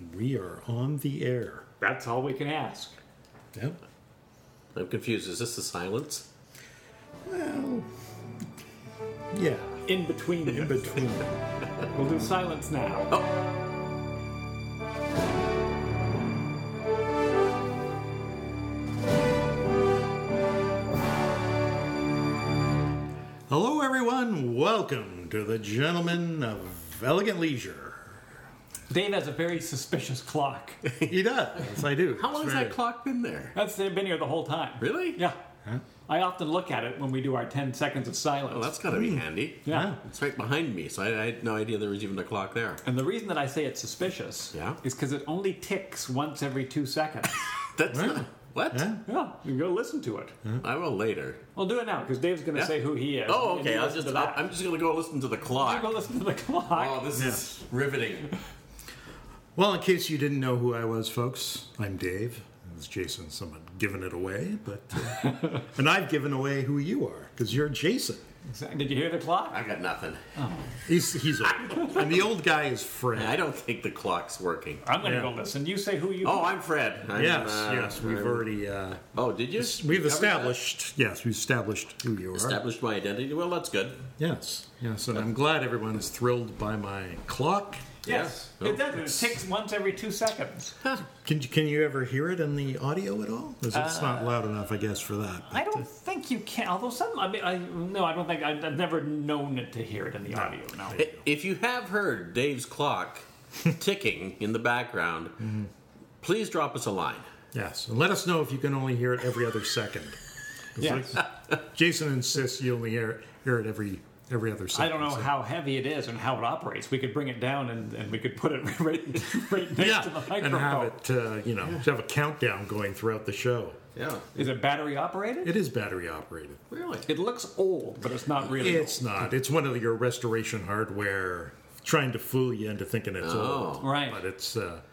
We are on the air. That's all we can ask. Yep. I'm confused. Is this the silence? Well, yeah. In between. In between. We'll do silence now. Oh. Hello, everyone. Welcome to the Gentlemen of Elegant Leisure. Dave has a very suspicious clock. He does. Yes, I do. How long has that clock been there? That's been here the whole time. Really? Yeah. Huh? I often look at it when we do our 10 seconds of silence. Well, that's got to be handy. Yeah. It's right behind me, so I had no idea there was even a clock there. And the reason that I say it's suspicious is because it only ticks once every 2 seconds. That's Wow. not... What? Yeah. Yeah, you go listen to it. I will later. We'll do it now because Dave's going to say who he is. Oh, and okay. you listen to that. I'm just going to go listen to the clock. You go listen to the clock. Oh, this is riveting. Well, in case you didn't know who I was, folks, I'm Dave. As Jason somewhat given it away, but and I've given away who you are because you're Jason. Did you hear the clock? I got nothing. He's old, and the old guy is Fred. I don't think the clock's working. I'm going to Yeah. go listen. You say who you Oh, I'm Fred. Yes, we've already Oh, did you? we've Covered established. Yes, we've established who you are. that? Established my identity. Well, that's good. Yes, and I'm glad everyone is thrilled by my clock. Yes. Yeah. It does. It ticks once every 2 seconds. Can you ever hear it in the audio at all? 'Cause it's not loud enough, I guess, for that. I don't think you can. Although some, I don't think I've never known it to hear it in the audio. No. If you have heard Dave's clock ticking in the background, please drop us a line. Yes, and let us know if you can only hear it every other second. 'Cause Yes. like Jason insists you only hear it every other second. I don't know so- how heavy it is and how it operates. We could bring it down and we could put it right next to the microphone. and have it, have a countdown going throughout the show. Yeah. Is it battery operated? It is battery operated. Really? It looks old, but it's not really. It's not. It's one of your restoration hardware trying to fool you into thinking it's old. Right. But it's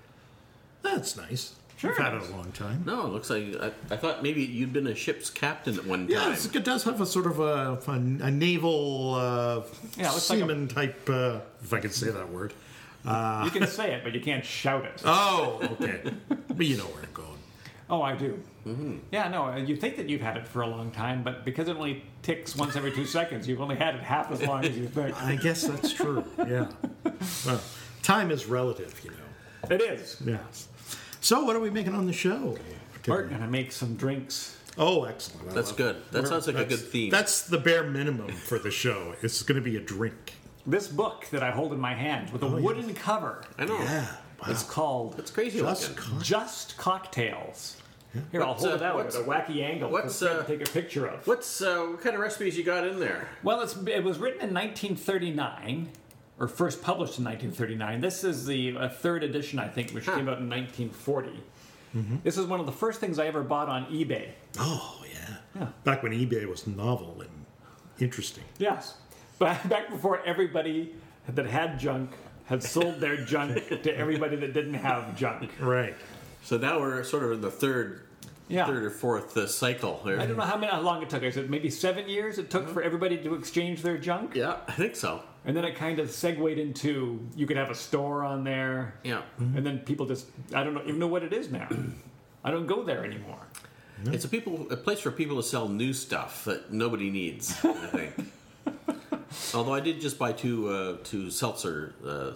that's nice. Sure We've had it it is. a long time. No, it looks like... I thought maybe you'd been a ship's captain at one Yeah, time. it does have a sort of a naval Yeah, it looks like seaman type, if I can say that word. You can say it, but you can't shout it. Oh, okay. But you know where I'm going. Oh, I do. Yeah, no, you think that you've had it for a long time, but because it only ticks once every 2 seconds, you've only had it half as long as you think. I guess that's true. Yeah. Well, time is relative, you know. It is. Yes. So, what are we making on the show? We're going to make some drinks. Oh, excellent. I That's love good. it. That sounds like a good theme. That's the bare minimum for the show. It's going to be a drink. This book that I hold in my hand with a wooden cover, I know. Yeah. Wow. it's called It's crazy Just looking. Just Cocktails. Here, I'll What's, hold it out what's- at a wacky angle what's, to take a picture of. What kind of recipes you got in there? Well, it was written in 1939, or first published in 1939. This is the third edition, I think, which came out in 1940. This is one of the first things I ever bought on eBay. Oh, yeah. Yeah. Back when eBay was novel and interesting. Yes. Back before everybody that had junk had sold their junk to everybody that didn't have junk. Right. So now we're sort of in the third or fourth cycle. There. I don't know how long it took. I said maybe 7 years it took for everybody to exchange their junk. Yeah, I think so. And then it kind of segued into you could have a store on there. Yeah. And then people just, I don't even know what it is now. I don't go there anymore. It's a place for people to sell new stuff that nobody needs, I think. Although I did just buy two seltzer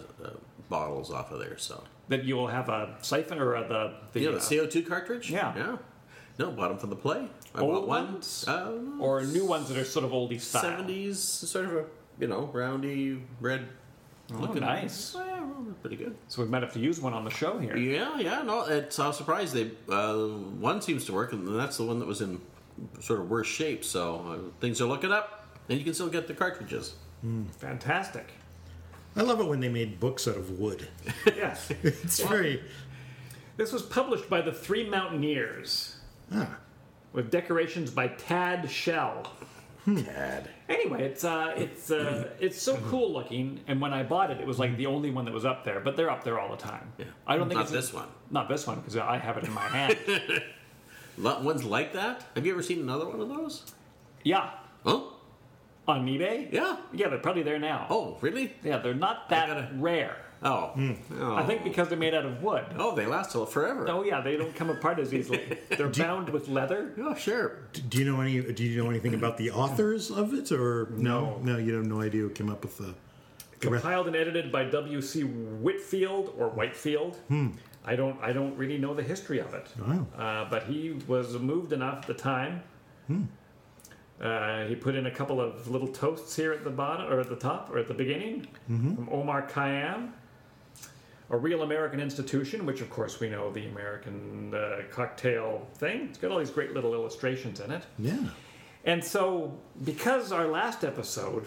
bottles off of there, so. That you will have a siphon or the The CO2 cartridge? Yeah. Yeah. No, bought them for the play. I Old bought one. ones? Or new ones that are sort of oldie style. 70s, sort of a, roundy, red looking. Nice. Yeah, pretty good. So we might have to use one on the show here. Yeah, no, I was surprised. One seems to work, and that's the one that was in sort of worse shape, so things are looking up, and you can still get the cartridges. Fantastic. I love it when they made books out of wood. Yes. It's very... This was published by the Three Mountaineers with decorations by Tad Shell. Tad. Anyway, it's so cool looking, and when I bought it, it was like the only one that was up there. But they're up there all the time. Yeah. I don't think Not it's this one. Not this one because I have it in my hand. Ones like that? Have you ever seen another one of those? Yeah, Oh, on eBay. yeah. Yeah, they're probably there now. Oh, really? Yeah, they're not that gotta- rare. Oh. Oh. I think because they're made out of wood. Oh, they last forever. Oh yeah, they don't come apart as easily. They're bound with leather. Oh, sure. Do you know anything about the authors of it, or no? No, you have no idea who came up with the Compiled and edited by W.C. Whitfield or Whitefield. I don't really know the history of it. Wow. But he was moved enough at the time. He put in a couple of little toasts here at the bottom, or at the top, or at the beginning, from Omar Khayyam. A Real American Institution, which of course we know the American cocktail thing. It's got all these great little illustrations in it. Yeah. And so, because our last episode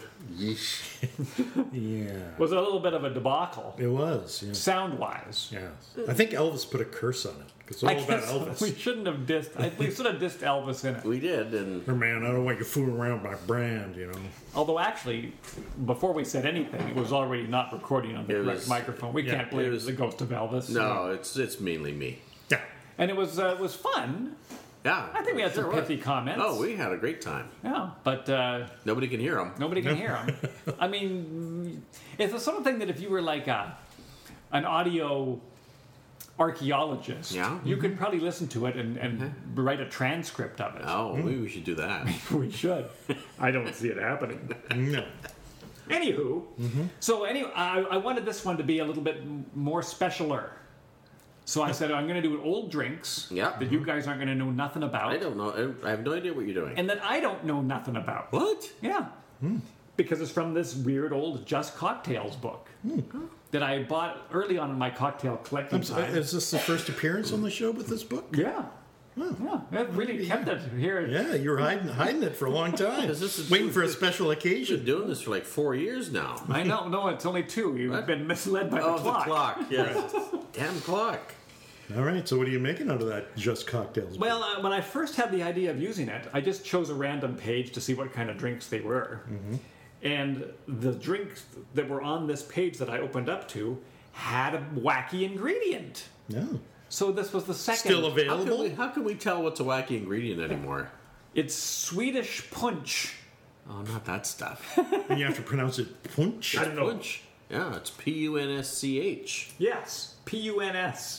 Yeah. was a little bit of a debacle, It was. Yeah. sound-wise, Yeah. I think Elvis put a curse on it. It's all I about guess Elvis. we shouldn't have dissed. We should have dissed Elvis in it. We did, and Hey, man, I don't want you fooling around my brand, Although actually, before we said anything, it was already not recording on the It correct was- microphone. We yeah, can't believe it it was- was the ghost of Elvis. no, it's mainly me. Yeah. And it was fun. Yeah. I think we had some sure pithy was. comments. Oh, we had a great time. Yeah, but Nobody can hear them. nobody can hear them. I mean, it's the sort of thing that if you were like an audio archaeologist, Yeah. you could probably listen to it and write a transcript of it. Oh, maybe we should do that. We should. I don't see it happening. No. Anywho, so anyway, I wanted this one to be a little bit more specialer. So I said I'm going to do old drinks Yeah. that you guys aren't going to know nothing about, I don't know. I have no idea what you're doing. and that I don't know nothing about. What? Yeah. Because it's from this weird old Just Cocktails book that I bought early on in my cocktail collecting time. Is this the first appearance on the show with this book? Yeah. Yeah. It really kept it here. Yeah, you were hiding it for a long time. This is- Waiting for a special We've been occasion. doing this for like 4 years now. I know. No, it's only 2. You've What? been misled by Oh, the clock. the clock. Yes. Damn clock. All right, so what are you making out of that Just Cocktails book? Well, when I first had the idea of using it, I just chose a random page to see what kind of drinks they were. And the drinks that were on this page that I opened up to had a wacky ingredient. Yeah. So this was the second. Still How available? how can we tell what's a wacky ingredient anymore? It's Swedish punch. Oh, not that stuff. And you have to pronounce it punch. I don't know. Punch. Yeah, it's Punsch. Yes, Punsch.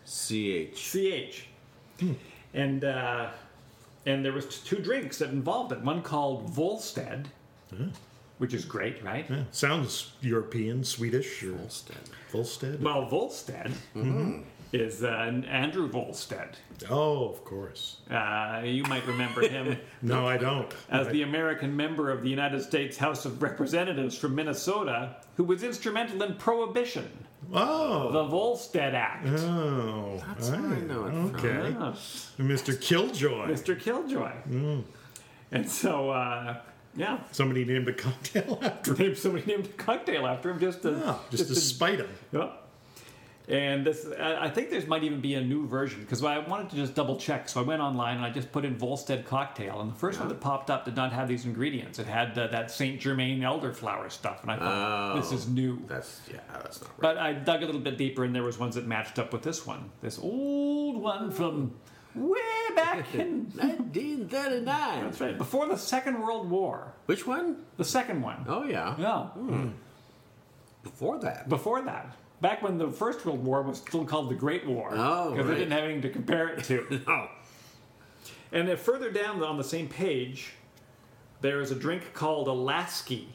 CH. And there was 2 drinks that involved it. One called Volstead, which is great, right? Yeah. Sounds European, Swedish, or Volstead. Volstead. Well, Volstead is Andrew Volstead. Oh, of course. You might remember him No, I don't. as the American member of the United States House of Representatives from Minnesota who was instrumental in Prohibition, Oh. the Volstead Act. Oh. That's where I know it from. Okay. Ah, Mr. Killjoy. Mr. Killjoy. And so, yeah, Somebody named a cocktail after him. somebody named a cocktail after him just to... Oh, just to spite him. Yeah. And this, I think there might even be a new version because I wanted to just double check. So I went online and I just put in Volstead cocktail, and the first one that popped up did not have these ingredients. It had that Saint Germain elderflower stuff, and I thought this is new. That's not right. But I dug a little bit deeper, and there was ones that matched up with this one, this old one from way back in 1939. that's right, before the Second World War. Which one? The second one. Oh yeah. Yeah, Before that. before that. Back when the First World War was still called the Great War. Oh, because they right. didn't have anything to compare it to. Oh. And then further down on the same page, there is a drink called a Lasky.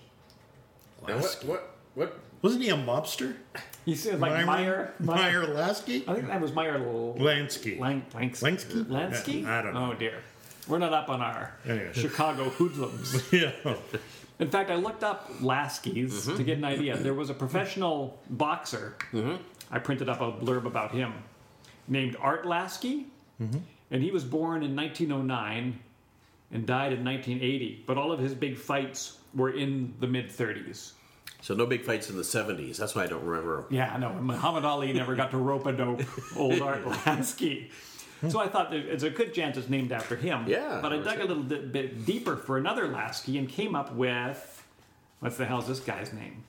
What? Wasn't he a mobster? You see, like Meyer. Meyer Lasky? I think that was Meyer Lansky. Lansky. Lansky? I don't know. Oh dear, we're not up on our Anyway. Chicago hoodlums. Yeah. In fact, I looked up Laskies to get an idea. There was a professional boxer. I printed up a blurb about him, named Art Lasky, and he was born in 1909 and died in 1980. But all of his big fights were in the mid-30s. So no big fights in the 70s. That's why I don't remember. Yeah, no, Muhammad Ali never got to rope-a-dope old Art Lasky. So I thought there's a good chance it's named after him. Yeah, But I dug a little bit deeper for another Lasky and came up with, what the hell's this guy's name?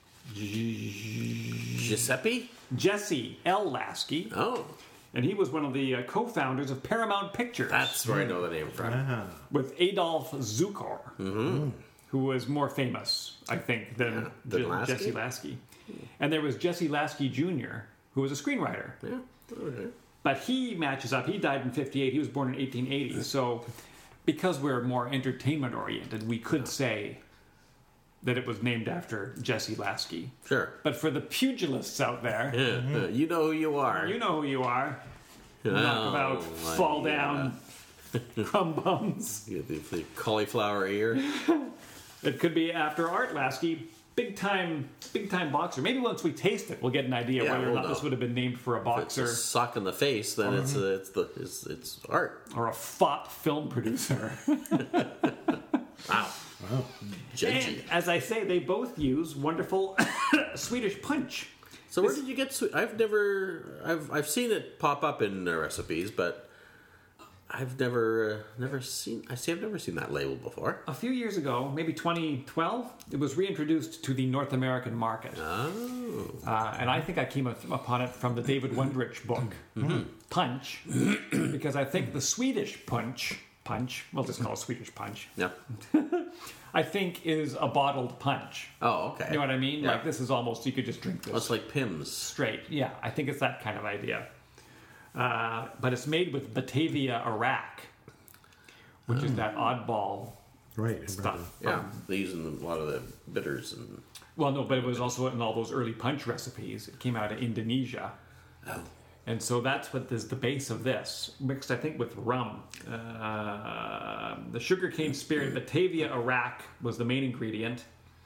Giuseppe? Jesse L. Lasky. Oh, And he was one of the co-founders of Paramount Pictures. that's where I know the name from. With Adolf Zukor, who was more famous, I think, than than Lasky? Jesse Lasky. And there was Jesse Lasky Jr., who was a screenwriter. Yeah. Okay. But he matches up. He died in 58. He was born in 1880. So because we're more entertainment oriented, we could say that it was named after Jesse Lasky. Sure. But for the pugilists out there, Yeah. You know who you are. you know who you are. Knockabout, fall down, crumb bums. You get the cauliflower ear. It could be after Art Lasky, big time boxer. Maybe once we taste it, we'll get an idea Yeah, whether or we'll not know. this would have been named for a If it's a boxer sock in the face, then it's art. or a fop film producer. Wow. Wow. Judgy. And as I say, they both use wonderful Swedish punch. So where did you get? I've seen it pop up in recipes, but I've never seen. I've never seen that label before. A few years ago, maybe 2012, it was reintroduced to the North American market. Oh. And I think I came upon it from the David Wondrich book, Punch, because I think the Swedish punch, we'll just call it Swedish punch, Yeah. I think is a bottled punch. Oh, okay. You know what I mean? Yeah. Like this is almost, you could just drink this Well, it's like Pimm's. straight. Yeah, I think it's that kind of idea. But it's made with Batavia Iraq, which is that oddball Right. I stuff. remember. Yeah, they use in a lot of the bitters and. Well, no, but it was also in all those early punch recipes. It came out of Indonesia. Oh. And so that's what is the base of this, mixed, I think, with rum. The sugarcane spirit, Batavia Iraq, was the main ingredient.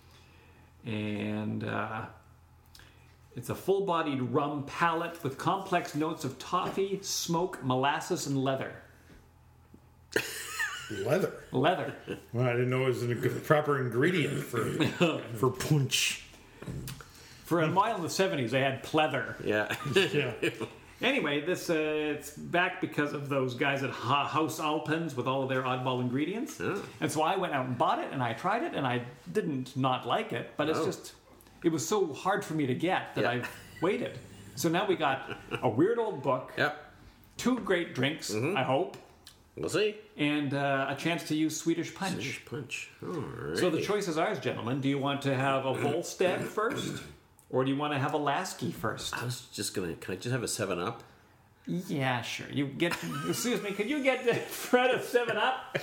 And it's a full-bodied rum palate with complex notes of toffee, smoke, molasses, and leather. Leather. Leather. Well, I didn't know it was a proper ingredient for punch. For a while in the 70s, they had pleather. Yeah. Yeah. Anyway, this it's back because of those guys at House Alpens with all of their oddball ingredients. Yeah. And so I went out and bought it, and I tried it, and I didn't not like it, but it's Oh. just, it was so hard for me to get that Yeah. I waited. So now we got a weird old book, Yep. 2 great drinks, I hope, We'll see. and a chance to use Swedish punch. Swedish punch. Alright. So the choice is ours, gentlemen. Do you want to have a Volstead first, or do you want to have a Lasky first? I was just gonna. Can I just have a 7-Up? Yeah, sure. You get. Excuse me. Could you get Fred a 7-Up?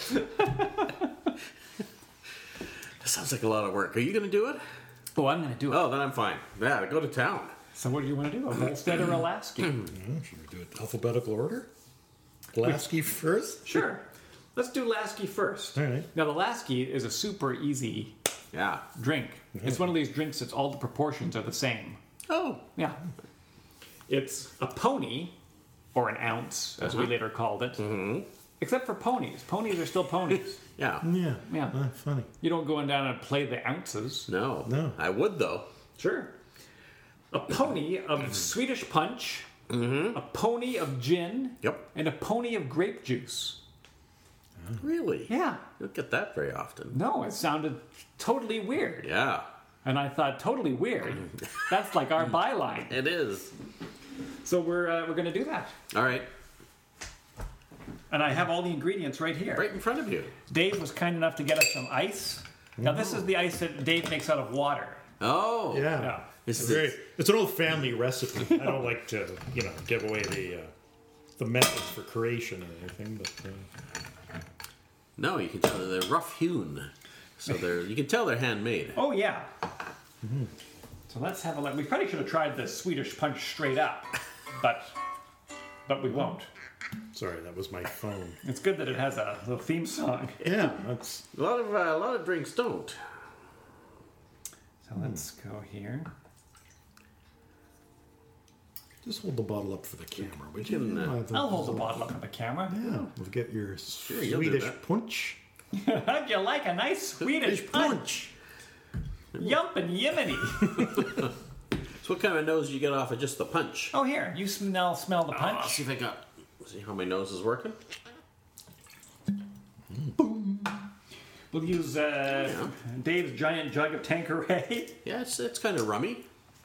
That sounds like a lot of work. Are you gonna do it? Oh, I'm going to do it. Oh, then I'm fine. Yeah, go to town. So what do you want to do? A Volstead or a Lasky? Yeah, should we do it alphabetical order? Lasky first? Sure. Let's do Lasky first. All right. Now the Lasky is a super easy Yeah. drink. It's one of these drinks that's all the proportions are the same. Oh. Yeah. It's a pony, or an ounce, as we later called it. Mm-hmm. Except for ponies. Ponies are still ponies. Yeah. Yeah. Yeah. Funny. You don't go in down and play the ounces. No. No. I would though. Sure. A pony of Swedish punch, a pony of gin, Yep. and a pony of grape juice. Really? Yeah. You don't get that very often. No, it sounded totally weird. Yeah. And I thought, totally weird. That's like our byline. It is. So we're going to do that. All right. And I have all the ingredients right here. Right in front of you. Dave was kind enough to get us some ice. Now this is the ice that Dave makes out of water. Oh. Yeah. Yeah. This is Very, it's an old family recipe. I don't like to, give away the methods for creation or anything, but No, you can tell they're rough hewn. So you can tell they're handmade. Oh, yeah. So let's have a look. We probably should have tried the Swedish punch straight up, but we won't. sorry, that was my phone. It's good that it has a little theme song. Yeah, that's A lot of drinks don't. So let's go here. just hold the bottle up for the camera, would You you? can, I'll hold the bottle up to the camera. Yeah, we'll get your you'll do Swedish that. punch. How'd you like a nice Swedish punch? Yump and yiminy. So what kind of nose do you get off of just the punch? Oh, here. You smell the I'll punch? see if I got. See how my nose is working. We'll use Dave's giant jug of Tanqueray. Yeah, it's kind of rummy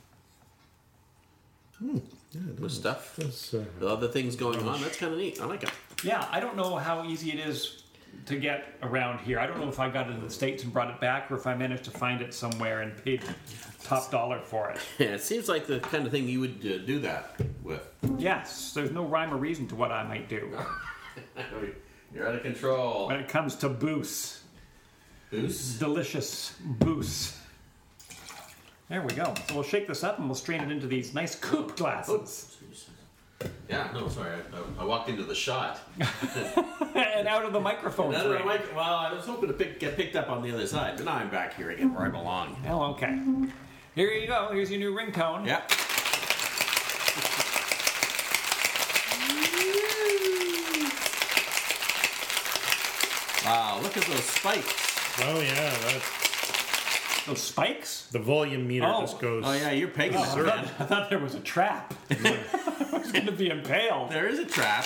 with stuff. That's, The other things going on. That's kind of neat. I like it. Yeah, I don't know how easy it is to get around here. I don't know if I got it in the States and brought it back, or if I managed to find it somewhere and paid top dollar for it. Yeah, it seems like the kind of thing you would do that with. Yes, there's no rhyme or reason to what I might do You're out of control. when it comes to booze. Goose? Delicious booze. There we go. So we'll shake this up and we'll strain it into these nice coupe glasses. Yeah, no, sorry. I walked into the shot. And out of the microphone Well, frame. I was hoping to get picked up on the other side, but now I'm back here again where I belong. Oh, okay. Here you go. Here's your new ringtone. Yeah. Wow, look at those spikes. Oh yeah, that's Those spikes? the volume meter Oh. just goes. Oh yeah, you're pegging it, man. I thought there was a trap. I was going to be impaled. There is a trap.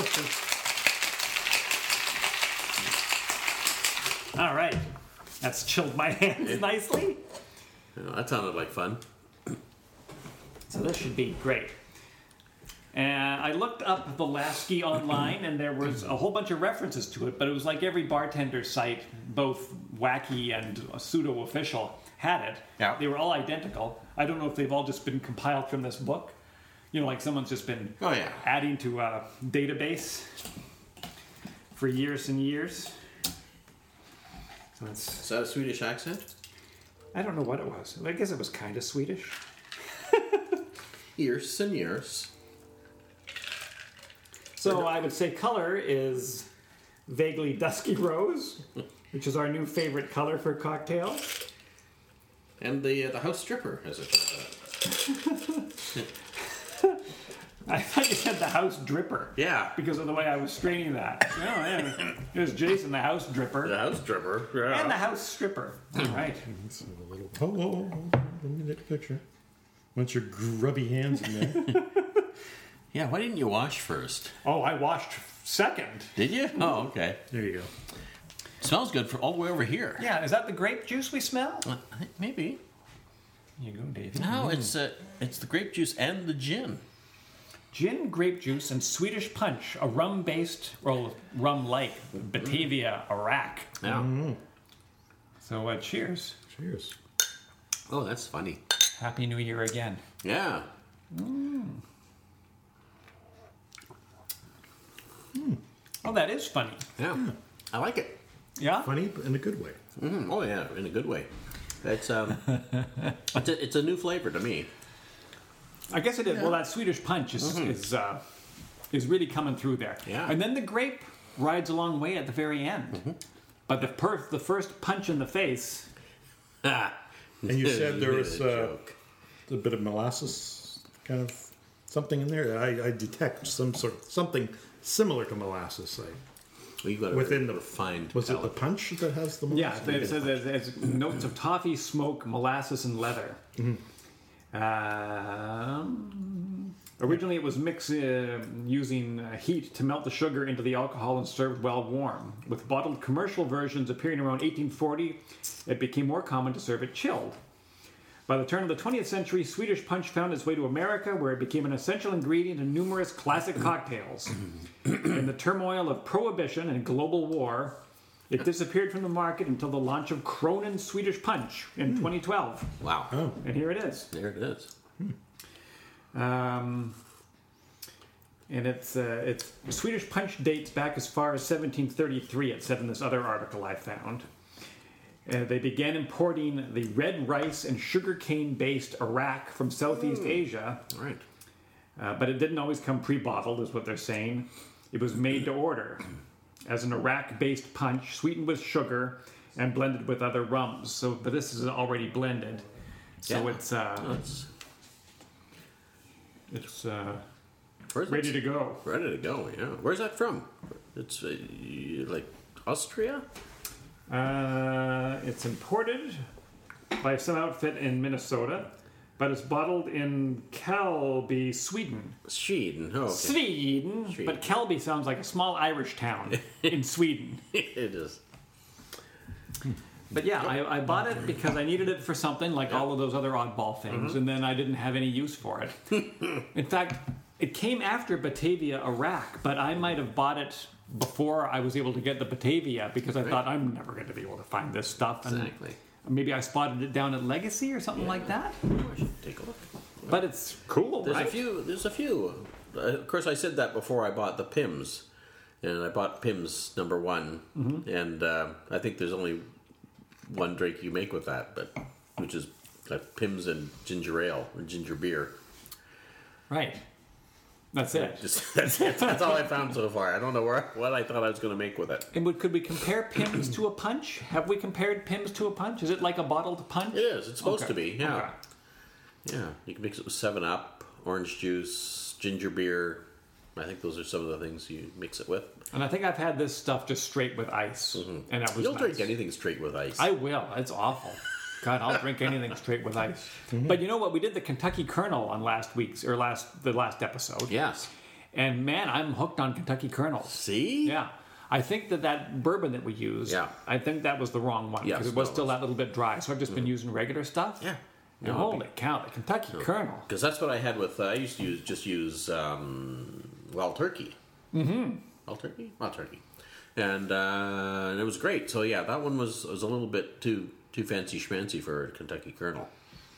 All right. That's chilled my hands nicely. Oh, that sounded like fun. So this should be great. And I looked up the Lasky online, and there was a whole bunch of references to it, but it was like every bartender site, both wacky and pseudo-official, had it. Yeah. They were all identical. I don't know if they've all just been compiled from this book. You know, like someone's just been Oh yeah. adding to a database for years and years. So it's, Is that a Swedish accent? I don't know what it was. I guess it was kind of Swedish. Years and years. So I would say color is vaguely dusky rose, which is our new favorite color for cocktails. And the house stripper, as it turns out. I thought you said the house dripper. Yeah. Because of the way I was straining that. Oh, yeah. There's Jason, the house dripper. The house stripper. Yeah. And the house stripper. All right. Let's have a little. Oh, let me take a picture. Once your grubby hands in there. Yeah, why didn't you wash first? Oh, I washed second. Did you? Oh, okay. There you go. Smells good for all the way over here. Yeah, is that the grape juice we smell? Maybe. Here you go, David. No, it's the grape juice and the gin. Gin, grape juice, and Swedish punch, a rum-based, or rum-like, Batavia, Iraq. Yeah. So cheers. Cheers. Oh, that's funny. Happy New Year again. Yeah. Oh, that is funny. Yeah. I like it. Yeah? Funny, but in a good way. Oh yeah, in a good way. It's it's a new flavor to me. I guess it is. Well, that Swedish punch is really coming through there. Yeah. And then the grape rides a long way at the very end. But the first punch in the face. And And you said there was a bit of molasses, kind of something in there. I detect something similar to molasses. Well, you got within the refined. Was it the palate. punch that has the Yeah, molasses? it says there's notes of toffee, smoke, molasses, and leather. Originally, it was mixed using heat to melt the sugar into the alcohol and served while warm. With bottled commercial versions appearing around 1840, it became more common to serve it chilled. By the turn of the 20th century, Swedish punch found its way to America, where it became an essential ingredient in numerous classic cocktails. In the turmoil of Prohibition and global war, it disappeared from the market until the launch of Cronin Swedish Punch in 2012. Wow. Oh, And here it is. There it is. And it's Swedish Punch dates back as far as 1733. It said in this other article I found. They began importing the red rice and sugarcane-based Iraq from Southeast Asia, All right. but it didn't always come pre-bottled, is what they're saying. It was made to order as an Iraq-based punch, sweetened with sugar and blended with other rums. So, but this is already blended, so Yeah. it's Where's ready to go. Ready to go. Yeah. Where's that from? It's like Austria. It's imported by some outfit in Minnesota, but it's bottled in Kalby, Sweden. Sweden. Oh, okay. Sweden, but Kalby sounds like a small Irish town in Sweden. It is. But yeah, I bought it because I needed it for something like all of those other oddball things, and then I didn't have any use for it. In fact, it came after Batavia, Iraq, but I might have bought it before I was able to get the Batavia because I thought I'm never going to be able to find this stuff. And Exactly. maybe I spotted it down at Legacy or something like that. I should take a look. But it's cool, There's right? There's a few. Of course, I said that before I bought the Pims, and I bought Pims number 1, and I think there's only one drink you make with that, which is Pims and ginger ale or ginger beer. Right. That's it. That's it. That's all I found so far. I don't know what I thought I was going to make with it. And could we compare Pims to a punch? Have we compared Pims to a punch? Is it like a bottled punch? It is. It's supposed Okay. to be. Yeah. Okay. Yeah. You can mix it with 7-Up, orange juice, ginger beer. I think those are some of the things you mix it with. And I think I've had this stuff just straight with ice, and that was You'll nice. drink anything straight with ice. I will. It's awful. God, I'll drink anything straight with ice. But you know what? We did the Kentucky Colonel on the last episode. Yes. And man, I'm hooked on Kentucky Colonels. See? Yeah. I think that bourbon that we used, Yeah. I think that was the wrong one Yes, because it was no, still it was. that little bit dry. So I've just been using regular stuff. Yeah. And holy cow, the Kentucky Colonel. Because that's what I had with. I used to use Wild Turkey. Mm-hmm. Wild Turkey, and it was great. So yeah, that one was a little bit too fancy schmancy for a Kentucky Colonel.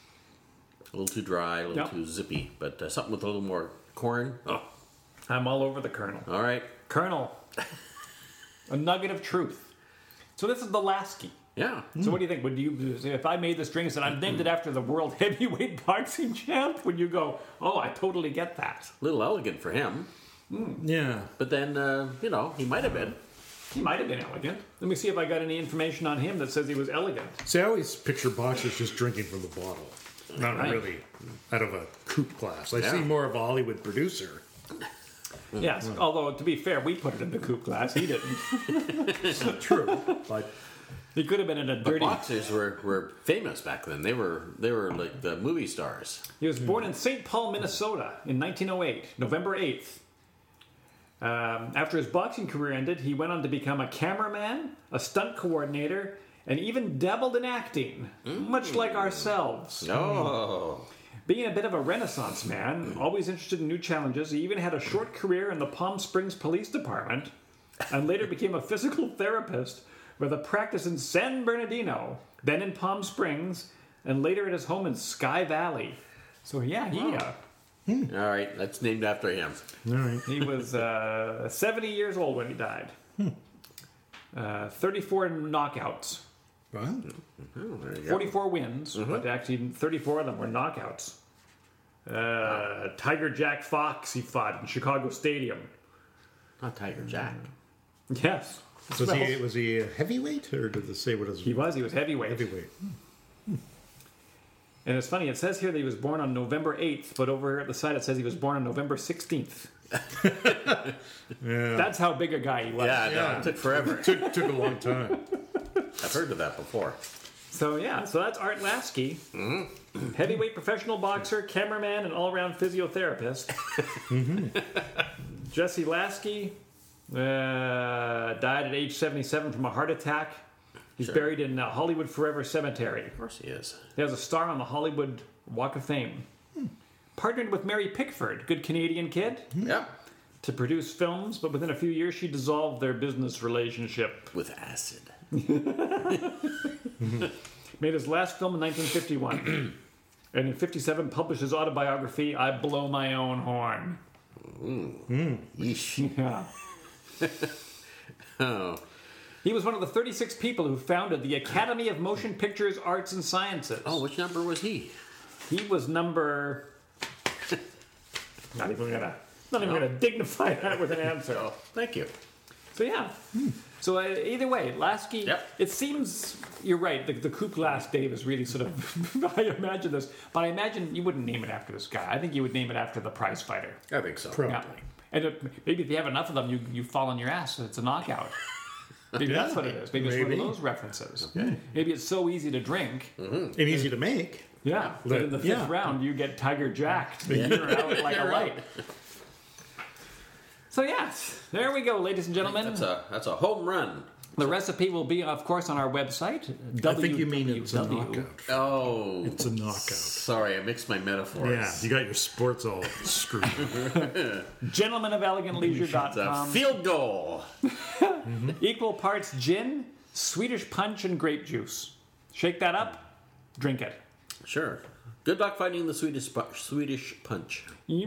A little too dry, a little Yep. too zippy, but something with a little more corn. Oh, I'm all over the Colonel. all right. Colonel. A nugget of truth. So this is the Lasky. Yeah. So what do you think? Would you, if I made this drink and said I've named it after the world heavyweight boxing champ, would you go, oh, I totally get that? A little elegant for him, Yeah. but then he might have been. He might have been elegant. Let me see if I got any information on him that says he was elegant. See, I always picture boxers just drinking from the bottle. Not Right. really out of a coupe glass. I Yeah. see more of a Hollywood producer. Yes, although to be fair, we put it in the coupe glass. He didn't. True. But He could have been in a But dirty. boxers were famous back then. They were like the movie stars. He was born in St. Paul, Minnesota in 1908, November 8th. After his boxing career ended, he went on to become a cameraman, a stunt coordinator, and even dabbled in acting, much like ourselves. Oh. Being a bit of a renaissance man, always interested in new challenges, he even had a short career in the Palm Springs Police Department, and later became a physical therapist with a practice in San Bernardino, then in Palm Springs, and later at his home in Sky Valley. So yeah, All right, that's named after him. all right. he was 70 years old when he died. 34 knockouts. Well, Oh, there you go. 44 wins, but actually 34 of them were knockouts. Tiger Jack Fox he fought in Chicago Stadium. Not Tiger Jack. Yes. was he a heavyweight, or did it say what his He was heavyweight. heavyweight? And it's funny, it says here that he was born on November 8th, but over here at the side it says he was born on November 16th. Yeah. That's how big a guy he was. Yeah, no, Yeah. it took forever. took a long time. I've heard of that before. So yeah, so that's Art Lasky. Heavyweight professional boxer, cameraman, and all-around physiotherapist. Jesse Lasky died at age 77 from a heart attack. He's Sure. buried in Hollywood Forever Cemetery. Of course he is. He has a star on the Hollywood Walk of Fame. Partnered with Mary Pickford, good Canadian kid, Yep. to produce films, but within a few years she dissolved their business relationship. With acid. Made his last film in 1951. And in 57 published his autobiography, I Blow My Own Horn. Yeesh. Yeah. Oh. He was one of the 36 people who founded the Academy of Motion Pictures, Arts, and Sciences. Oh, which number was he? He was number... Not even gonna dignify that with an answer. Oh, thank you. So yeah. So either way, Lasky. Yep. It seems you're right. The coupe glass, Dave, is really sort of. I imagine this, but I imagine you wouldn't name it after this guy. I think you would name it after the prize fighter. I think so. Probably. Yeah. And maybe if you have enough of them, you fall on your ass. And it's a knockout. Maybe that's what it is. Maybe it's one of Maybe. those references. Maybe it's so easy to drink. And easy to make. Yeah. But in the fifth Yeah. round, you get Tiger Jacked. You're out like a light. So yes, there we go, ladies and gentlemen. That's a home run. The recipe will be, of course, on our website. I think you mean it's a knockout. Oh. It's a knockout. Sorry, I mixed my metaphors. Yeah, you got your sports all screwed up. gentlemenofelegantleisure.com. Field goal. Equal parts gin, Swedish punch, and grape juice. Shake that up, drink it. Sure. Good luck finding the Swedish punch.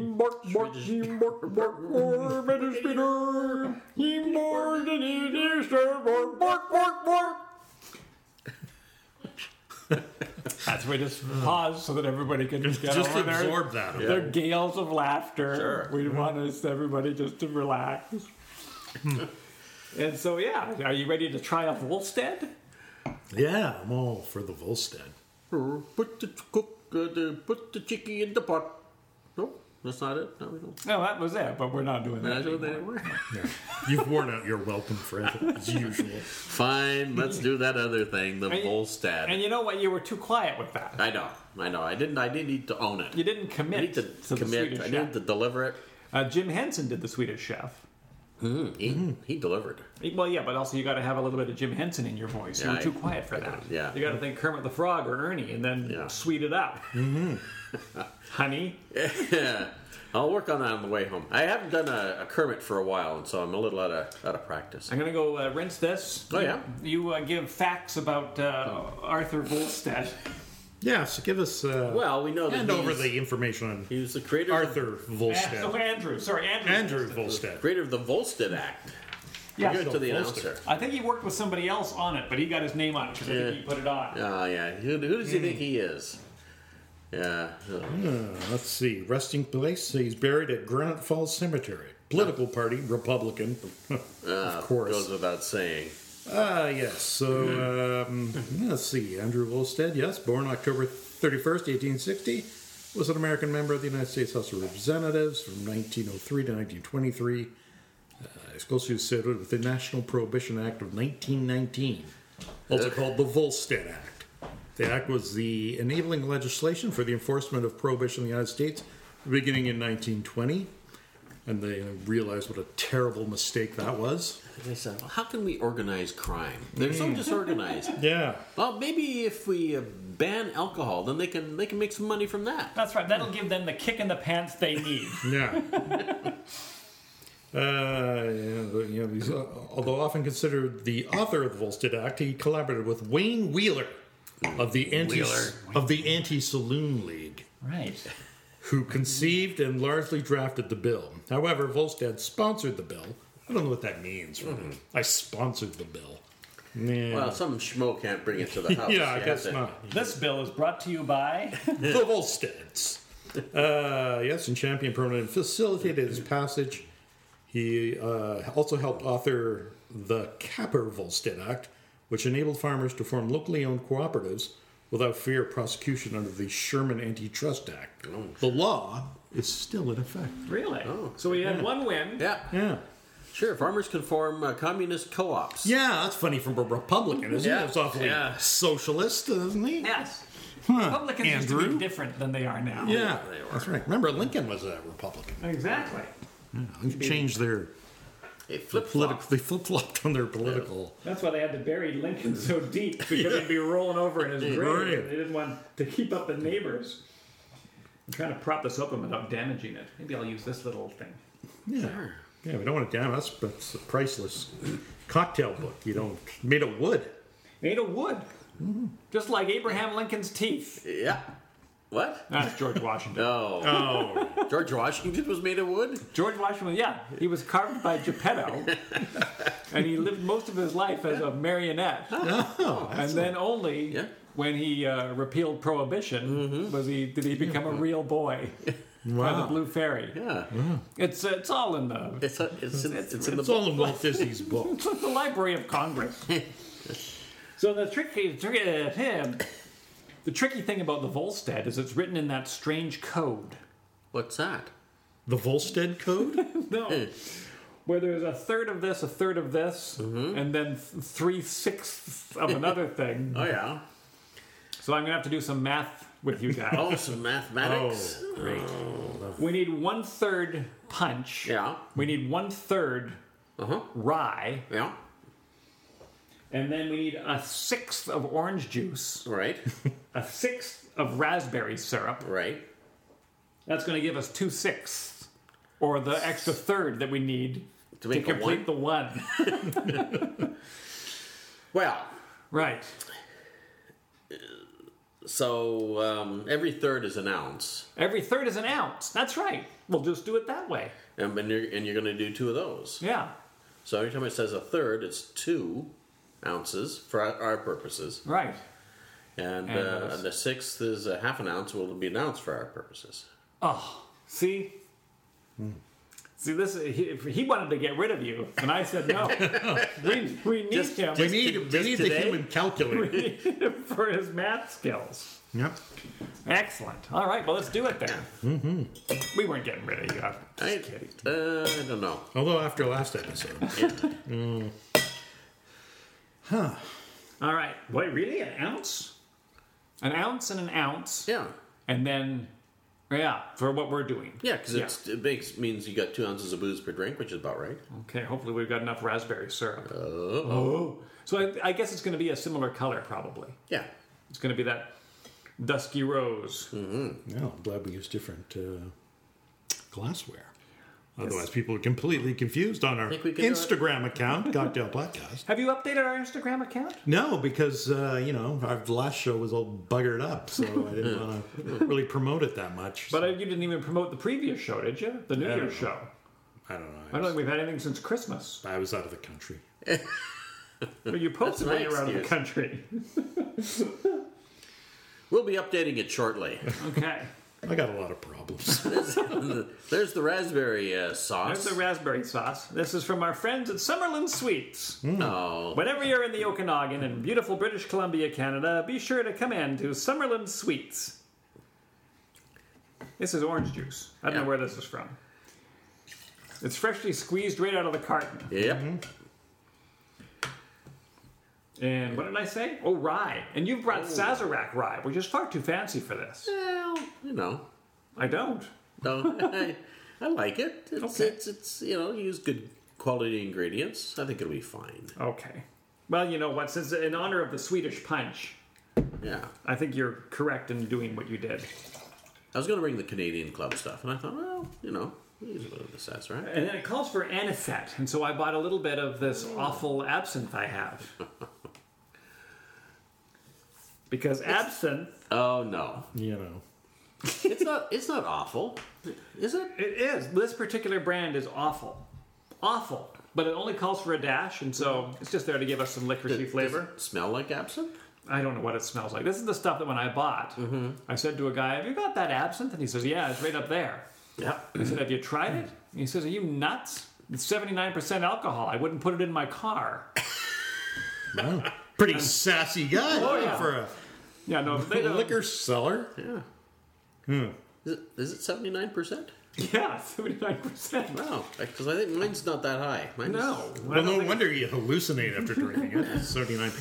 That's why we just pause so that everybody can just get Just over absorb that. their gales of laughter. Sure. We want everybody just to relax. And so, yeah, are you ready to try a Volstead? Yeah, I'm all for the Volstead. Put the chicky in the pot. No, that's not it. No, we don't. No, that was it, but we're not doing that That's what they anymore. were. Yeah. You've worn out your welcome, Fred, as usual. Fine, let's do that other thing, the Volstead. And you know what? You were too quiet with that. I know. I didn't need to own it. You didn't I commit need to the commit. Swedish I chef. need to deliver it. Jim Henson did the Swedish Chef. He delivered. Well, yeah, but also you got to have a little bit of Jim Henson in your voice. Yeah, you were too quiet for I that. don't- yeah. You got to think Kermit the Frog or Ernie, and then Yeah. sweet it up. Honey, Yeah, I'll work on that on the way home. I haven't done a Kermit for a while, and so I'm a little out of practice. I'm gonna go rinse this. Oh, yeah? You give facts about Arthur Volstead. Yeah, so give us Well, we know that hand over the information on he was the creator Arthur Oh, Volstead. Andrew. Sorry, Andrew. Andrew the Volstead. creator of the Volstead Act. Yeah. Give it to the Volstead. announcer. I think he worked with somebody else on it, but he got his name on it because I think he put it on. Oh yeah, who does he think he is? Yeah. Let's see. Resting place. He's buried at Granite Falls Cemetery. Political party, Republican. Of course. Goes without saying. Yes. So, let's see. Andrew Volstead, yes, born October 31st, 1860, was an American member of the United States House of Representatives from 1903 to 1923. He's closely associated with the National Prohibition Act of 1919, also called the Volstead Act. The act was the enabling legislation for the enforcement of prohibition in the United States beginning in 1920. And they realized what a terrible mistake that was. They said, well, how can we organize crime? They're so disorganized. Yeah. Well, maybe if we ban alcohol, then they can make some money from that. That's right. That'll give them the kick in the pants they need. Yeah. Although often considered the author of the Volstead Act, he collaborated with Wayne Wheeler of the Anti-Saloon League, Right. who conceived and largely drafted the bill. However, Volstead sponsored the bill. I don't know what that means. Really. I sponsored the bill. Yeah. Well, some schmo can't bring it to the house. Yeah, I You guess have to- not. This bill is brought to you by. The Volsteads. Yes, and championed permanent facilitated its passage. He also helped author the Capper Volstead Act, which enabled farmers to form locally owned cooperatives without fear of prosecution under the Sherman Antitrust Act. The law is still in effect. Really? Oh. So we had one win. Yeah, Yeah. sure. Farmers can form communist co-ops. Yeah, that's funny from a Republican, isn't Yeah. it? It's awfully Yeah. socialist, isn't he? Yes. Huh. Republicans used to Andrew? be different than they are now. Yeah, they were. that's right. Remember, Lincoln was a Republican. Exactly. They changed their They flip-flop. they flip-flopped on their political. That's why they had to bury Lincoln so deep, because he'd be rolling over in his grave. Right. And they didn't want to keep up the neighbors. I'm trying to prop this open without damaging it. Maybe I'll use this little thing. Yeah. Yeah, we don't want to damn us, but it's a priceless cocktail book. You don't made of wood. Made of wood. Just like Abraham Lincoln's teeth. Yeah. What? That's George Washington. Oh. Oh, George Washington was made of wood? George Washington, yeah. He was carved by Geppetto. And he lived most of his life as a marionette. And then only Yeah. when he repealed Prohibition did he become a real boy by the Blue Fairy. Yeah. It's all in the It's in the it's all in Walt Disney's book. it's in the Library of Congress. So the tricky thing about the Volstead is it's written in that strange code. What's that? The Volstead Code? No. Where there's a third of this, and then 3/6 of another thing. Oh, yeah. So I'm going to have to do some math with you guys. Oh, some mathematics. Great. We need 1/3 punch. Yeah. We need 1/3 Uh-huh. rye. Yeah. And then we need a sixth of orange juice, Right. a sixth of raspberry syrup. Right. That's going to give us 2/6, or the extra third that we need to make a complete the one. Well, Right. so every third is an ounce, Every third is an ounce. That's right. We'll just do it that way. and you're going to do 2 of those. Yeah. So every time it says a third, it's 2 ounces for our purposes, Right. and And the sixth is a half an ounce. Will be an ounce for our purposes. Oh, see? See, this he wanted to get rid of you, and I said no. we need him. We need the today? human calculator. We need him for his math skills. Yep. Excellent. All right, well, let's do it then. Mm-hmm. We weren't getting rid of you. I'm just kidding. I don't know. Although after last episode. All right. Wait, really? An ounce? An ounce and an ounce. Yeah. And then, yeah, for what we're doing. Yeah, because it means you got 2 ounces of booze per drink, which is about right. Okay, hopefully we've got enough raspberry syrup. Oh. So I guess it's going to be a similar color, probably. Yeah. It's going to be that dusky rose. Yeah, I'm glad we use different glassware. Otherwise, people are completely confused on our Think we can do it? Instagram account, Cocktail Podcast. Have you updated our Instagram account? No, because, our last show was all buggered up, so I didn't want to really promote it that much. But you didn't even promote the previous show, did you? The New Year's show. I don't know. I don't think we've had anything since Christmas. I was out of the country. Well, you posted That's when you were out of the excuse. country. We'll be updating it shortly. Okay. I got a lot of problems. There's the raspberry There's sauce. the raspberry sauce. This is from our friends at Summerlin Sweets. Oh. Whenever you're in the Okanagan in beautiful British Columbia, Canada, be sure to come in to Summerlin Sweets. This is orange juice. I don't know where this is from. It's freshly squeezed right out of the carton. Yep. And what did I say? Oh, rye. And you've brought Sazerac rye, which is far too fancy for this. Well, you know. I don't. No, I like it. Okay. It's you use good quality ingredients. I think it'll be fine. Okay. Well, you know what? Since in honor of the Swedish punch, Yeah. I think you're correct in doing what you did. I was going to bring the Canadian Club stuff, and I thought, well, use a little of the Sazerac. And then it calls for anisette, and so I bought a little bit of this awful absinthe I have. Because absinthe, Oh no, it's not awful, is it? it is. This particular brand is awful. Awful. But it only calls for a dash, and so it's just there to give us some licorice flavor. Does it smell like absinthe? I don't know what it smells like. This is the stuff that when I bought, I said to a guy, "Have you got that absinthe?" And he says, "Yeah, it's right up there." Yeah. I said, "Have you tried it?" And he says, "Are you nuts? It's 79% alcohol. I wouldn't put it in my car." Wow. Pretty sassy guy yeah. for a Yeah, no, they don't. liquor seller. Yeah. Is it 79%? Yeah, 79%. Wow, because I think mine's not that high. Mine's, No. Well, no wonder you hallucinate after drinking it. It's 79.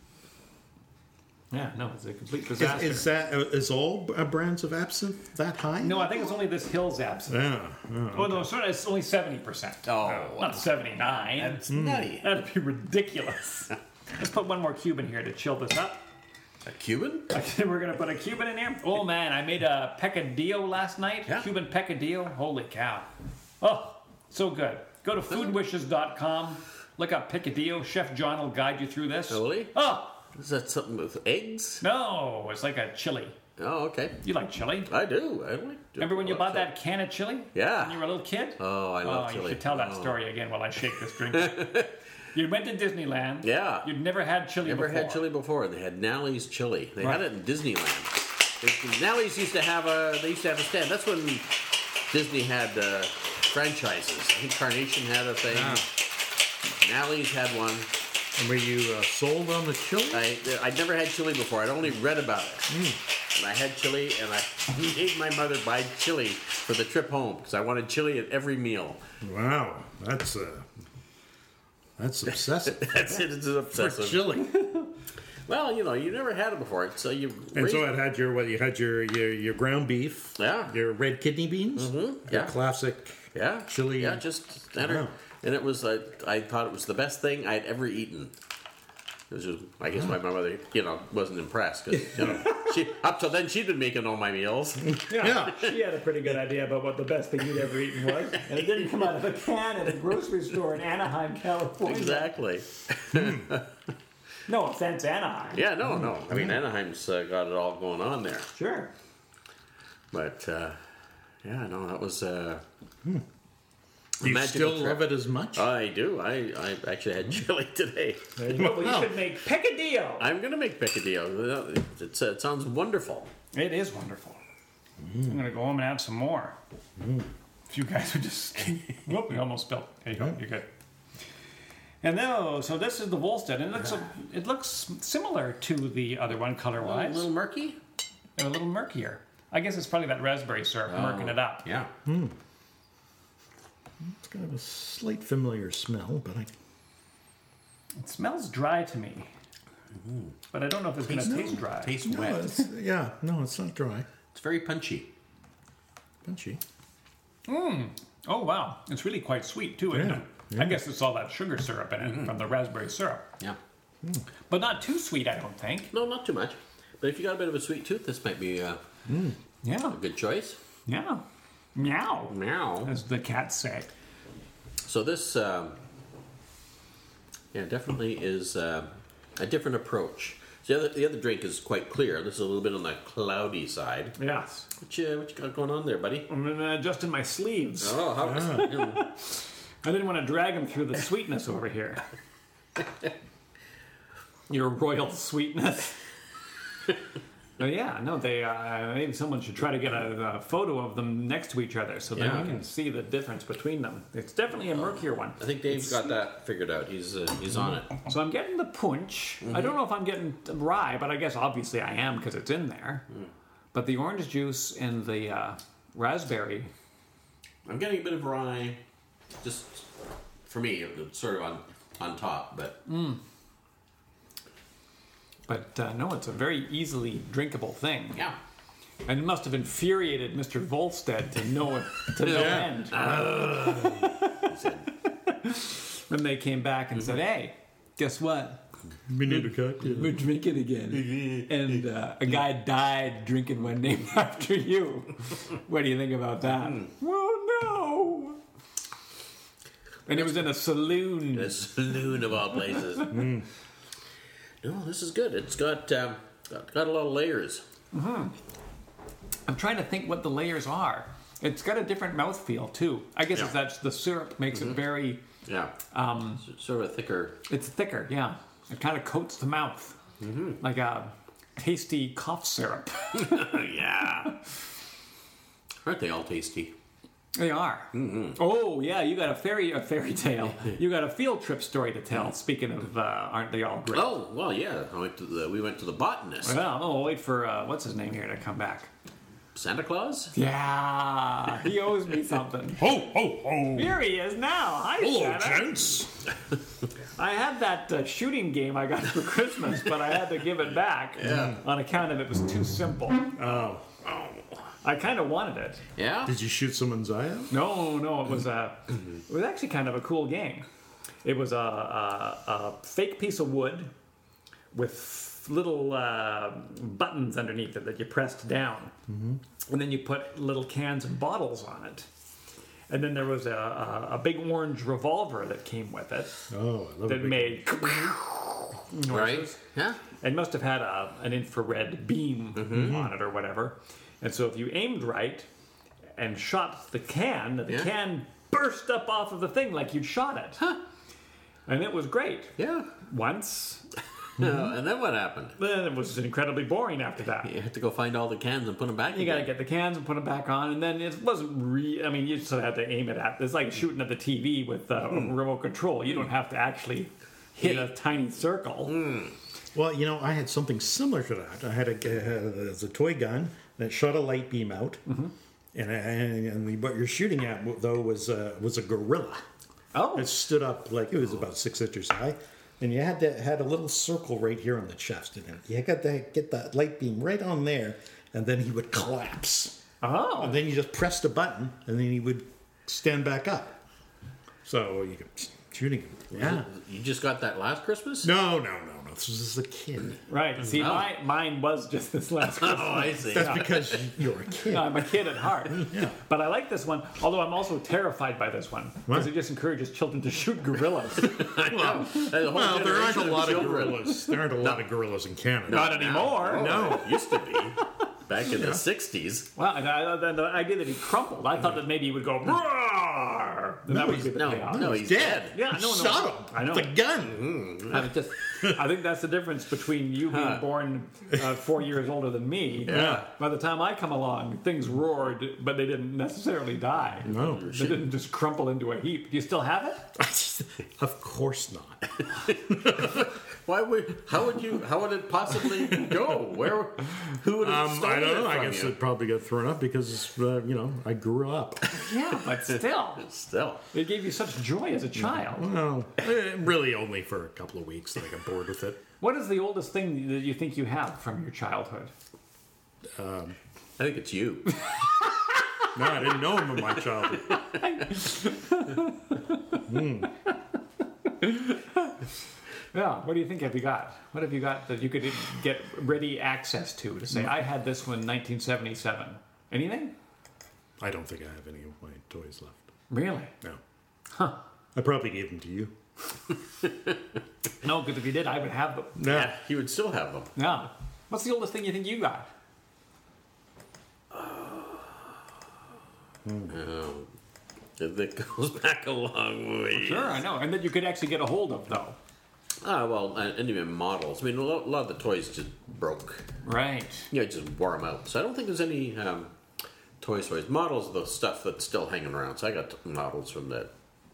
Yeah, no, it's a complete disaster. Is all brands of absinthe that high? No, I think it's only this Hills absinthe. Yeah. Oh, no, sorry, it's only 70%. Oh, Not 79. It's nutty. That'd be ridiculous. Let's put one more cube in here to chill this up. A Cuban? We're going to put a Cuban in here. Oh, man, I made a peccadillo last night. Yeah. Cuban peccadillo. Holy cow. Oh, so good. Go to foodwishes.com. Look up peccadillo. Chef John will guide you through this. Really? Oh, Is that something with eggs? no, it's like a chili. Oh, okay. You like chili? I do. I like. Remember when you bought that can of chili? Yeah. When you were a little kid? Oh, I love Oh, chili. you should tell that Oh. story again while I shake this drink. You went to Disneyland. Yeah. You'd never had chili Never before. had chili before. They had Nally's chili. They Right. had it in Disneyland. Nally's used to have a. They used to have a stand. That's when Disney had franchises. I think Carnation had a thing. Nally's had one. And were you sold on the chili? I'd never had chili before. I'd only read about it. And I had chili, and I made my mother buy chili for the trip home because I wanted chili at every meal. Wow, that's obsessive. That's it. It's For obsessive. chili. Well, you never had it before, so you. And so it had your ground beef. Yeah. Your red kidney beans. Your yeah. classic. Yeah, Chili. Yeah, just standard. Wow. And it was I thought it was the best thing I'd ever eaten. I guess my mother, wasn't impressed because up till then she'd been making all my meals. Yeah, she had a pretty good idea about what the best thing you'd ever eaten was, and it didn't come out of a can at a grocery store in Anaheim, California. Exactly. No offense, Anaheim. Yeah, no. I mean, Anaheim's got it all going on there. Sure. But that was. Do you still love it as much? I do. I actually had chili today. There you go. Well, you should make picadillo. I'm going to make picadillo. It sounds wonderful. It is wonderful. I'm going to go home and have some more. If you guys would just... Whoop, we almost spilled. There you go. You're good. And now, so this is the Volstead, and it looks similar to the other one color-wise. A little murky? A little murkier. I guess it's probably that raspberry syrup murking it up. Yeah. It's got a slight familiar smell, but It smells dry to me. But I don't know if it's going to taste dry. Tastes no, wet. it's not dry. It's very punchy. Punchy. Oh, wow. It's really quite sweet, too, isn't it? I guess it's all that sugar syrup in it from the raspberry syrup. Yeah. But not too sweet, I don't think. No, not too much. But if you got a bit of a sweet tooth, this might be a Yeah. good choice. Yeah. Meow. Meow. As the cats say. So this, definitely is a different approach. So the other drink is quite clear. This is a little bit on the cloudy side. Yes. What you got going on there, buddy? I'm adjusting my sleeves. Oh, how I didn't want to drag them through the sweetness over here. Your royal sweetness. Oh, yeah, no, they maybe someone should try to get a photo of them next to each other so that you can see the difference between them. It's definitely a murkier one. I think Dave's got that figured out. He's on it. So I'm getting the punch. I don't know if I'm getting rye, but I guess obviously I am because it's in there. But the orange juice and the raspberry. I'm getting a bit of rye, just for me, sort of on top, but. But no, it's a very easily drinkable thing. Yeah. And it must have infuriated Mr. Volstead to no end. When they came back and said, "Hey, guess what? We need a cocktail. We're drinking again." And a guy died drinking one named after you. What do you think about that? Well, no. And it was in a saloon. A saloon of all places. No, this is good. It's got a lot of layers. I'm trying to think what the layers are. It's got a different mouthfeel too. I guess it's that the syrup makes it very. Yeah. Sort of a thicker. It's thicker, yeah. It kind of coats the mouth like a tasty cough syrup. Yeah. Aren't they all tasty? They are. Oh yeah, you got a fairy tale. You got a field trip story to tell. Speaking of, aren't they all great? Oh well, yeah. We went to the botanist. Well, I'll wait for what's his name here to come back. Santa Claus? Yeah, he owes me something. Ho, ho, ho. Here he is now. Hi, Hello, Santa. gents. I had that shooting game I got for Christmas, but I had to give it back on account of it was too simple. Oh. I kind of wanted it. Yeah. Did you shoot someone's eye out? No, it was actually kind of a cool game. It was a fake piece of wood with little buttons underneath it that you pressed down, and then you put little cans and bottles on it. And then there was a big orange revolver that came with it Oh, I love that it. made noises. Right. Yeah. It must have had an infrared beam on it or whatever. And so if you aimed right and shot the can burst up off of the thing like you'd shot it. Huh. And it was great. Yeah. Once. And then what happened? Then it was incredibly boring after that. You had to go find all the cans and put them back. You got to get the cans and put them back on, and then it wasn't I mean, you just had to aim it at. It's like shooting at the TV with a remote control. You don't have to actually hit a tiny circle. Well, I had something similar to that. I had a toy gun that shot a light beam out, and what you're shooting at though was a gorilla. Oh, It stood up like it was about 6 inches high, and you had a little circle right here on the chest, and you got to get that light beam right on there, and then he would collapse. oh, And then you just pressed a button, and then he would stand back up. So you could shooting him. Yeah. You just got that last Christmas? No. This was as a kid. Right. See, mine was just this last Christmas. Oh, I see. That's because you're a kid. No, I'm a kid at heart. Yeah. But I like this one, although I'm also terrified by this one. Because it just encourages children to shoot gorillas. Well, there aren't a lot of gorillas. There aren't a lot of gorillas in Canada. Not anymore. No. It used to be. Back in the 60s. Well, and the idea that he crumpled, I thought that maybe he would go, roar! And that would be the payoff. No, he's Dead. dead. Yeah, no. Shot him. I know. With a gun. I think that's the difference between you being born 4 years older than me. Yeah. By the time I come along, things roared, but they didn't necessarily die. No. They didn't just crumple into a heap. Do you still have it? Of course not. How would it possibly go? Who would have stolen I don't know. it I from guess you? it probably got thrown up because, I grew up. Yeah, but still. Still. It gave you such joy as a child. No, really only for a couple of weeks that I got bored with it. What is the oldest thing that you think you have from your childhood? I think it's you. No, I didn't know him in my childhood. Yeah, what do you think have you got? What have you got that you could get ready access to say, I had this one in 1977? Anything? I don't think I have any of my toys left. Really? No. Huh. I probably gave them to you. No, because if you did, I would have them. Yeah. He would still have them. Yeah. What's the oldest thing you think you got? That goes back a long way. Sure, I know. And that you could actually get a hold of, though. And even models. I mean, a lot of the toys just broke. Right. Yeah, just wore them out. So I don't think there's any toys. Models are the stuff that's still hanging around. So I got models from that,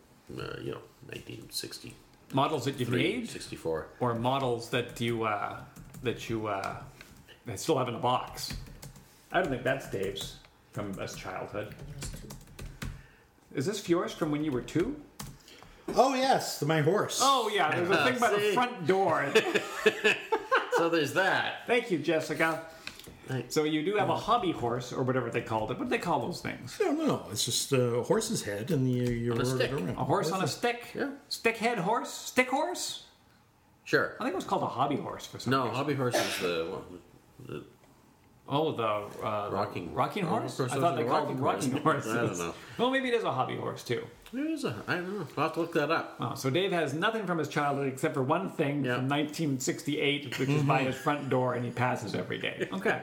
1963, Models that you made? 64. Or models that you that still have in a box? I don't think that's Dave's from his childhood. Is this yours from when you were 2? Oh, yes, my horse. Oh, yeah, there's a thing by the See? front door. So there's that. Thank you, Jessica. Thanks. So you do have a hobby horse, or whatever they called it. What do they call those things? No, it's just a horse's head, and you On a rode stick. it around. A horse on a stick? Yeah. Stick-head horse? Stick horse? Sure. I think it was called a hobby horse for some No, reason. hobby horse is the Oh, the Rocking- rocking horse? Horse I thought is they a called rocking them rocking horse. horses. I don't know. Well, maybe it is a hobby horse too. There is I don't know. I'll have to look that up. Oh, so Dave has nothing from his childhood except for one thing Yeah. from 1968, which is by his front door, and he passes every day. Okay.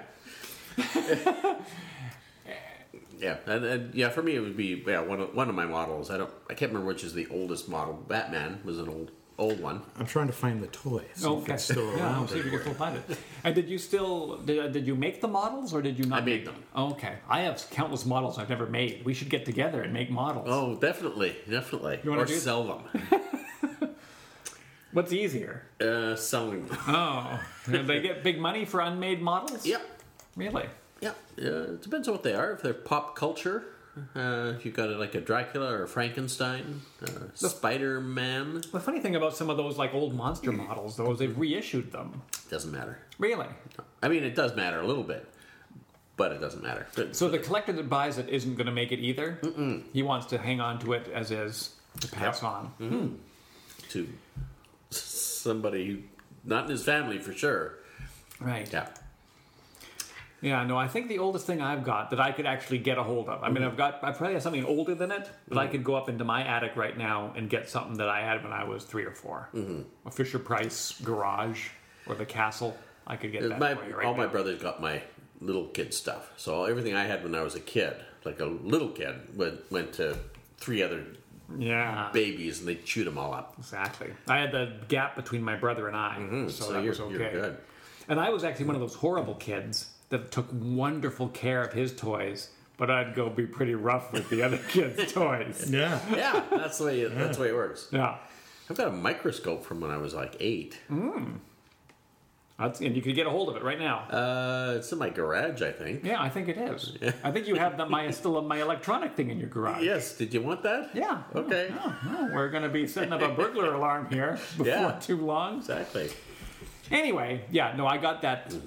Yeah, and for me it would be one of my models. I can't remember which is the oldest model. Batman was an old one. I'm trying to find the toy. See if Okay. it's still Yeah, I'll around. see if you can still find it. And did you make the models, or did you not? I made them. Okay. I have countless models I've never made. We should get together and make models. Oh, definitely. You wanna Or do- sell them. What's easier? Selling them. Oh, they get big money for unmade models? Yep. Really? Yeah, it depends on what they are. If they're pop culture, if you've got like a Dracula or a Frankenstein, Spider-Man, The funny thing about some of those like old monster models, though, is they've reissued them. doesn't matter. Really? I mean, it does matter a little bit, but it doesn't matter. So the collector that buys it isn't going to make it either? Mm-mm. He wants to hang on to it as is to pass on. To somebody not in his family for sure. Right. Yeah. Yeah, no, I think the oldest thing I've got that I could actually get a hold of. I mean, I probably have something older than it, but I could go up into my attic right now and get something that I had when I was 3 or 4. A Fisher Price garage or the castle. I could get that for you right All now. my brothers got my little kid stuff. So everything I had when I was a kid, like a little kid, went to 3 other Yeah. babies and they chewed them all up. Exactly. I had the gap between my brother and I, so that was okay. You're good. And I was actually one of those horrible kids that took wonderful care of his toys, but I'd go be pretty rough with the other kids' toys. Yeah. Yeah, that's the way it works. Yeah. I've got a microscope from when I was like 8. And you could get a hold of it right now. It's in my garage, I think. Yeah, I think it is. I think you have still my electronic thing in your garage. Yes. Did you want that? Yeah. Okay. Oh, we're going to be setting up a burglar alarm here before Yeah. too long. Exactly. Anyway, yeah, no, I got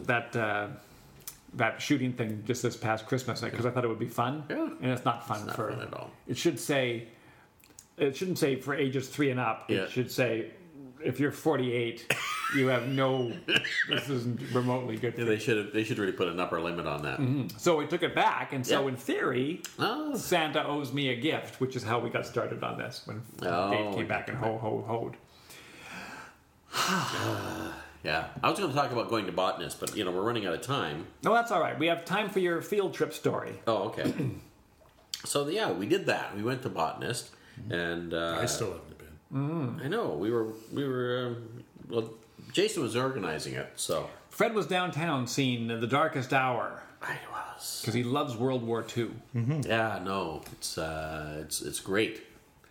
that shooting thing just this past Christmas because I thought it would be fun. Yeah. And it's not fun Not for fun at all. It shouldn't say for ages 3 and up. Yeah. It should say if you're 48 you have no. This isn't remotely good. For Yeah, they should really put an upper limit on that. So we took it back, and so Yeah. in theory, Oh. Santa owes me a gift, which is how we got started on this when Dave came back and hoed. Yeah, I was going to talk about going to Botanist, but we're running out of time. No, that's all right. We have time for your field trip story. Oh, okay. So yeah, we did that. We went to Botanist, and I still haven't been. I know we were. Well, Jason was organizing it, so Fred was downtown seeing The Darkest Hour I was. because he loves World War II. Yeah, no, it's great.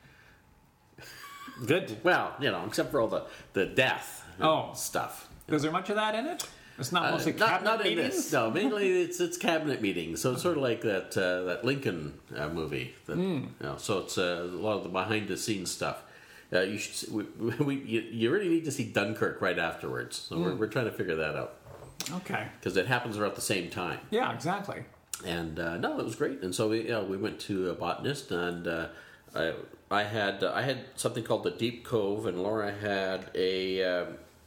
Good. Well, except for all the death stuff. Is there much of that in it? It's not mostly cabinet Not in meetings? this. No, mainly it's cabinet meetings. So it's sort of like that Lincoln movie. So it's a lot of the behind the scenes stuff. You really need to see Dunkirk right afterwards. So we're trying to figure that out Okay. because it happens around the same time. Yeah, exactly. And no, it was great. And so we went to a Botanist, and I had something called the Deep Cove, and Laura had a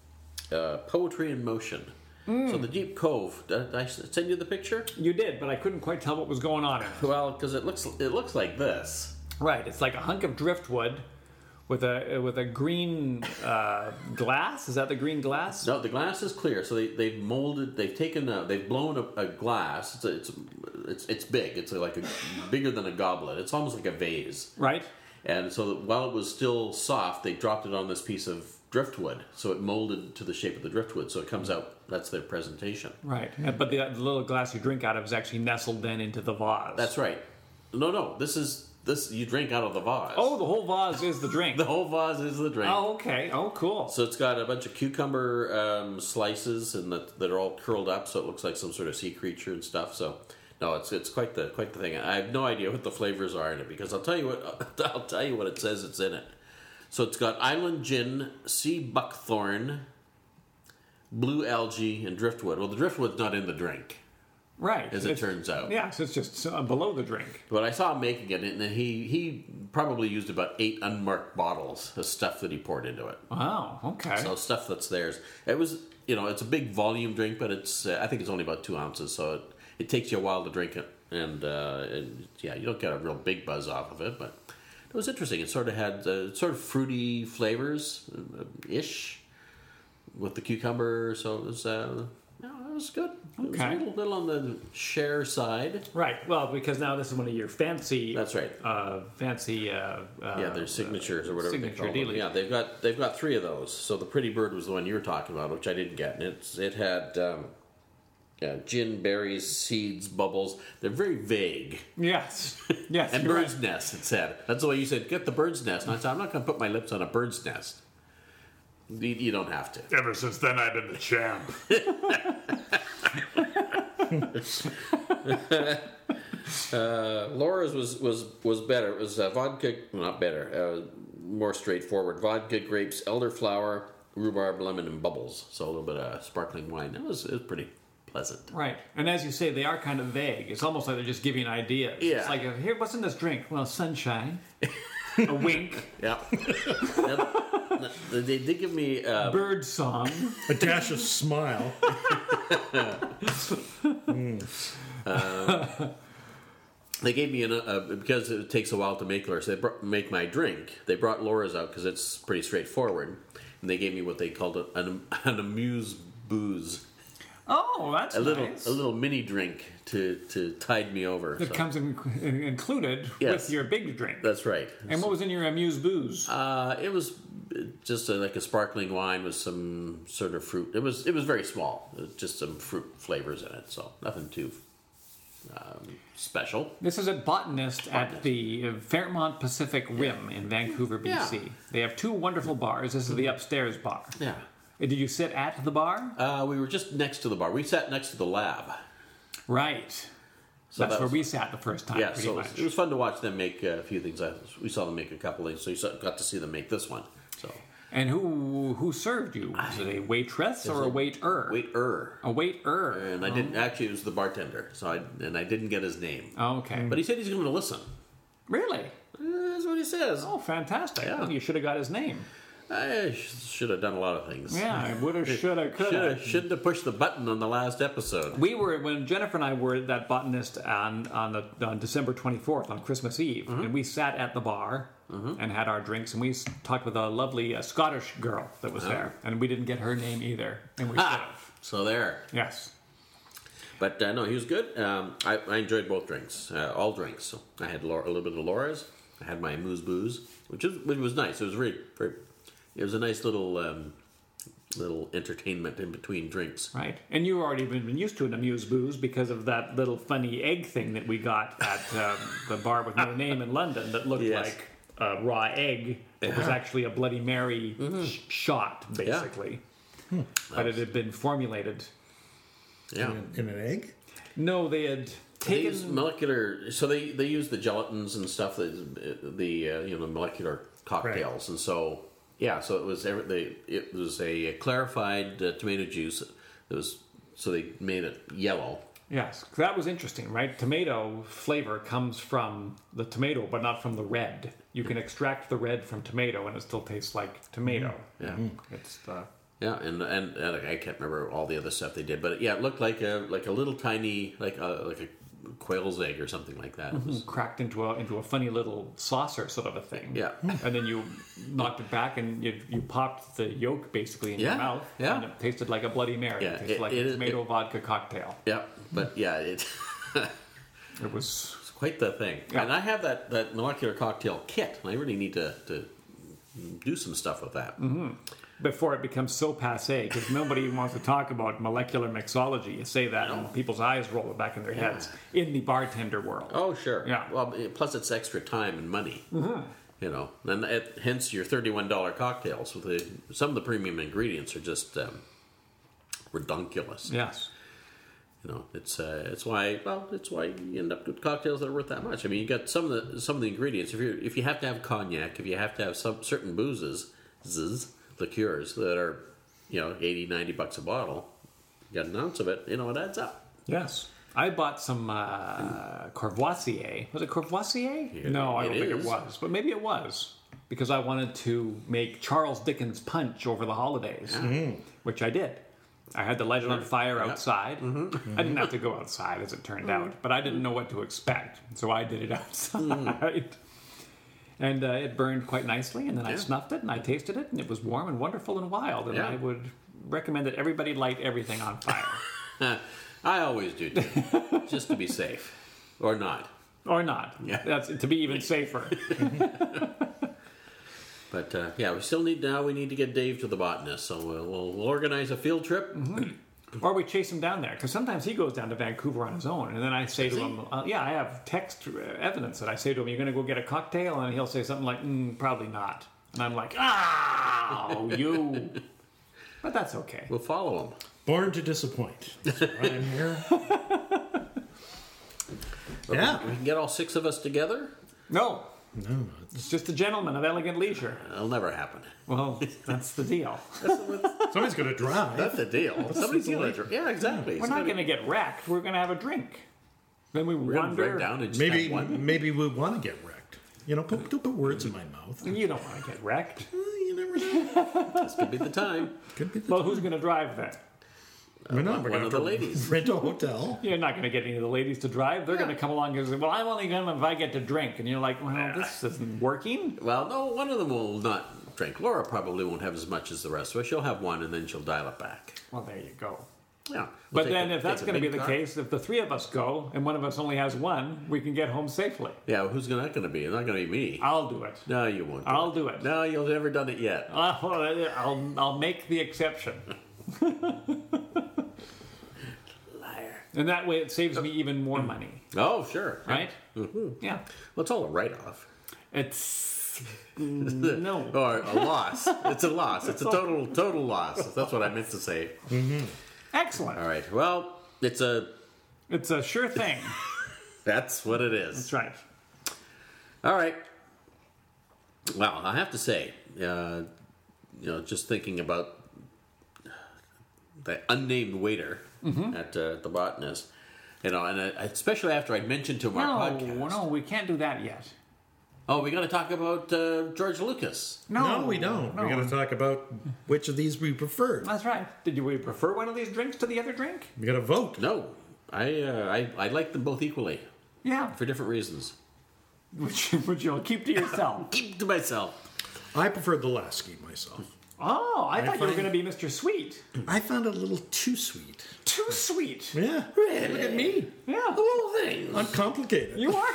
Poetry in Motion. So the Deep Cove. Did I send you the picture? You did, but I couldn't quite tell what was going on in it. Well, because it looks like this. Right. It's like a hunk of driftwood with a green glass. Is that the green glass? No, the glass is clear. So they've molded. They've blown a glass. It's big. It's like bigger than a goblet. It's almost like a vase. Right. And so while it was still soft, they dropped it on this piece of driftwood. So it molded to the shape of the driftwood. So it comes out. That's their presentation. Right. But the little glass you drink out of is actually nestled then into the vase. That's right. No. This you drink out of the vase. Oh, the whole vase is the drink. The whole vase is the drink. Oh, okay. Oh, cool. So it's got a bunch of cucumber slices and that are all curled up, so it looks like some sort of sea creature and stuff. So no, it's quite the thing. I have no idea what the flavors are in it because I'll tell you what it says it's in it. So it's got island gin, sea buckthorn, blue algae, and driftwood. Well, the driftwood's not in the drink, Right. as it turns out. Yeah, so it's just below the drink. But I saw him making it, and he probably used about 8 unmarked bottles of stuff that he poured into it. Wow. Okay. So stuff that's theirs. It was, it's a big volume drink, but it's I think it's only about 2 ounces, so it takes you a while to drink it, and you don't get a real big buzz off of it, but it was interesting. It sort of had sort of fruity flavors, ish, with the cucumber. So it was it was good. It was Okay. a little on the share side. Right. Well, because now this is one of your fancy. That's right. Their signatures or whatever signature they call them. dealie. Yeah, they've got 3 of those. So the Pretty Bird was the one you were talking about, which I didn't get, and it had gin, berries, seeds, bubbles. They're very vague. Yes. Yes. And you're bird's right. nest. It said. That's the way you said. Get the bird's nest. And I said, I'm not going to put my lips on a bird's nest. You don't have to. Ever since then, I've been the champ. Laura's was better. It was vodka, not better, more straightforward. Vodka, grapes, elderflower, rhubarb, lemon, and bubbles. So a little bit of sparkling wine. It was pretty pleasant. Right. And as you say, they are kind of vague. It's almost like they're just giving ideas. Yeah. It's like, here, what's in this drink? Well, sunshine. A wink. Yeah. They did give me Bird song. A dash of smile. They gave me because it takes a while to make Laura's. Make my drink. They brought Laura's out because it's pretty straightforward, and they gave me what they called an amuse booze, Oh, that's a nice. little mini drink to tide me over. That So, comes included Yes. with your big drink. that's right. And what was in your amuse booze? It was just like a sparkling wine with some sort of fruit. It was very small, just some fruit flavors in it. So nothing too special. This is at Botanist at Botanist. the Fairmont Pacific Rim in Vancouver, BC. Yeah. They have 2 wonderful bars. This is the upstairs bar. Yeah. Did you sit at the bar? We were just next to the bar. We sat next to the lab. Right. So That's that where was we sat the first time, Yeah, pretty so much. it was fun to watch them make a few things. We saw them make a couple things, so you got to see them make this one. So And who served you? Was it a waitress or a waiter? waiter, A waiter. and I didn't actually. It was the bartender, so I didn't get his name, Oh, okay. but he said he's going to listen. Really? That's what he says. Oh, fantastic. Yeah. Well, you should have got his name. I should have done a lot of things. Yeah, I woulda, shoulda, coulda. Shouldn't have pushed the button on the last episode. We were, when Jennifer and I were at that botanist on December 24th, on Christmas Eve, and we sat at the bar and had our drinks, and we talked with a lovely Scottish girl that was there, and we didn't get her name either, and we should have. So there. Yes. But no, he was good. I enjoyed both drinks, all drinks. So I had a little bit of Laura's. I had my Moose Booze, which was nice. It was very, very. It was a nice little entertainment in between drinks. Right. And you've already been used to an Amuse Booze because of that little funny egg thing that we got at the bar with no name in London that looked like a raw egg. It was actually a Bloody Mary shot, basically. Yeah. But it had been formulated. Yeah. In an egg? No, they had They taken... use molecular, so they use the gelatins and stuff, the molecular cocktails, and so so it was a clarified tomato juice. So they made it yellow. Yes, that was interesting, right? Tomato flavor comes from the tomato, but not from the red. You can extract the red from tomato, and it still tastes like tomato. Yeah. It's the... Yeah, and I can't remember all the other stuff they did, but it looked like a little tiny like a quail's egg or something like that. It was, cracked into a funny little saucer sort of a thing. Yeah. And then you knocked it back and you popped the yolk basically in your mouth. Yeah. And it tasted like a Bloody Mary. Yeah, It tasted like a tomato vodka cocktail. yeah, but it It was... it's quite the thing. Yeah. And I have that molecular cocktail kit, and I really need to do some stuff with that. Before it becomes so passé, because nobody wants to talk about molecular mixology. You say that and people's eyes roll back in their heads in the bartender world. Oh, sure. Yeah. Well, plus it's extra time and money. And hence your $31 cocktails with some of the premium ingredients are just redunculous. Yes. It's why you end up with cocktails that are worth that much. I mean, you got some of the ingredients. If you have to have cognac, if you have to have some certain liqueurs that are $80-$90 a bottle, you got an ounce of it, it adds up. Yes. I bought some Courvoisier. Was it Courvoisier? No, I don't think it was. But maybe it was. Because I wanted to make Charles Dickens punch over the holidays. Which I did. I had to light it on fire outside. I didn't have to go outside, as it turned out. But I didn't know what to expect. So I did it outside. And it burned quite nicely. And then I snuffed it and I tasted it. And it was warm and wonderful and wild. And I would recommend that everybody light everything on fire. I always do, too. Just to be safe. Or not. Or not. Yeah. That's to be even safer. But we need to get Dave to the botanist. So we'll organize a field trip. Or we chase him down there, because sometimes he goes down to Vancouver on his own, and then I say to him, I have text evidence that I say to him, you're going to go get a cocktail? And he'll say something like, probably not. And I'm like, you. But that's okay. We'll follow him. Born to disappoint. That's why I'm here. Yeah. We can get all 6 of us together? No. No, It's just a gentleman of elegant leisure. It'll never happen. Well, that's the deal. somebody's going to drive. That's the deal. Somebody's going to... Yeah, exactly. We're not going to get wrecked. We're going to have a drink. Then we We're going to wander. break down and just have one. Maybe we want to get wrecked. Don't put words in my mouth. You don't want to get wrecked. You never know. This could be the time. Could be the Well, who's going to drive then? We're not. We're One going of to the ladies. rent a hotel. You're not going to get any of the ladies to drive. They're going to come along and say, well, I'm only going to if I get to drink. And you're like, well, this isn't working. Well, no, one of them will not drink. Laura probably won't have as much as the rest of us. She'll have one and then she'll dial it back. Well, there you go. Yeah. But then if that's going to be the case, if the 3 of us go and one of us only has one, we can get home safely. Yeah, well, who's that going to be? It's not going to be me. I'll do it. No, you won't. I'll do it. No, you've never done it yet. I'll make the exception. Liar. And that way it saves me even more money. Oh, sure. Right? Mm-hmm. Yeah. Well, it's all a write-off. It's... no. Or a loss. It's a loss. It's a total loss. That's what I meant to say. Mm-hmm. Excellent. All right. Well, it's a sure thing. That's what it is. That's right. All right. Well, I have to say, just thinking about the unnamed waiter at the botanist, and especially after I'd mentioned to him our podcast. No, we can't do that yet. Oh, we got to talk about George Lucas. No, we don't. No. We're going to talk about which of these we prefer. That's right. We prefer one of these drinks to the other drink? We got to vote. No, I like them both equally Yeah. for different reasons. Which you'll keep to yourself. Keep to myself. I preferred the Lasky myself. Oh, I thought you were find- going to be Mr. Sweet. I found it a little too sweet. Too sweet. Yeah. Really? Look at me. Yeah. Little things. Uncomplicated. You are.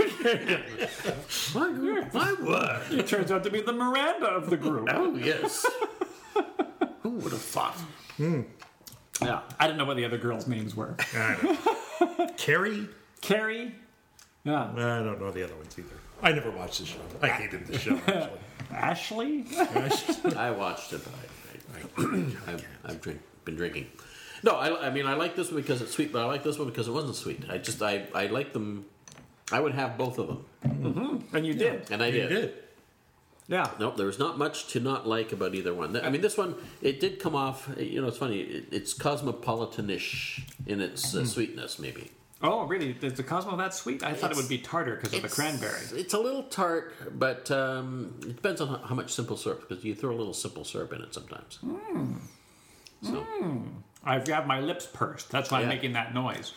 My word. It turns out to be the Miranda of the group. Oh, yes. Who would have thought? Yeah. I didn't know what the other girls' names were. I don't know. Carrie? Carrie. Yeah. I don't know the other ones either. I never watched the show. I hated the show, actually. Ashley. I watched it, but I've been drinking. No, I mean, I like this one because it's sweet, but I like this one because it wasn't sweet. I like them. I would have both of them. And you did. And I You did. did. Yeah. No, there was not much to not like about either one. I mean, this one, it did come off, it's funny, it's cosmopolitanish in its sweetness, maybe. Oh, really? Is the Cosmo that sweet? I thought it would be tartar because of the cranberry. It's a little tart, but it depends on how much simple syrup, because you throw a little simple syrup in it sometimes. So, I've got my lips pursed. That's why I'm Yeah. making that noise.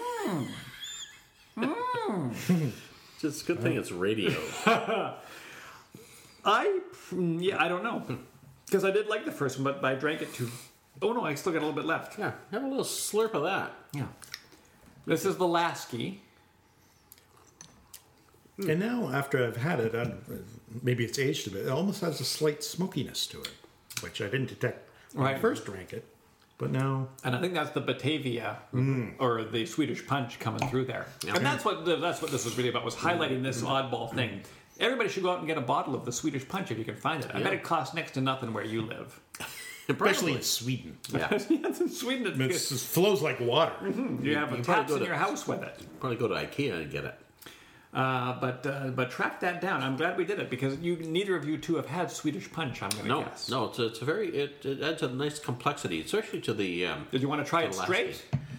it's a good thing it's radio. I don't know. Because I did like the first one, but I drank it too. Oh, no, I still got a little bit left. Yeah, have a little slurp of that. Yeah. This is the Lasky. And now, after I've had it, maybe it's aged a bit. It almost has a slight smokiness to it, which I didn't detect when I Right. first drank it. But now, And I think that's the Batavia or the Swedish Punch coming through there. Yeah. And that's what this was really about, was highlighting this oddball thing. Everybody should go out and get a bottle of the Swedish Punch if you can find it. I bet it costs next to nothing where you live. especially in Sweden, Yeah, Yes, in Sweden, it flows like water. you have you taps probably go in to- your house with it. probably go to IKEA and get it. But track that down. I'm glad we did it because neither of you two have had Swedish Punch. I'm going to guess. No, it's a very it adds a nice complexity, especially to the. Did you want to try it the Lasky. straight?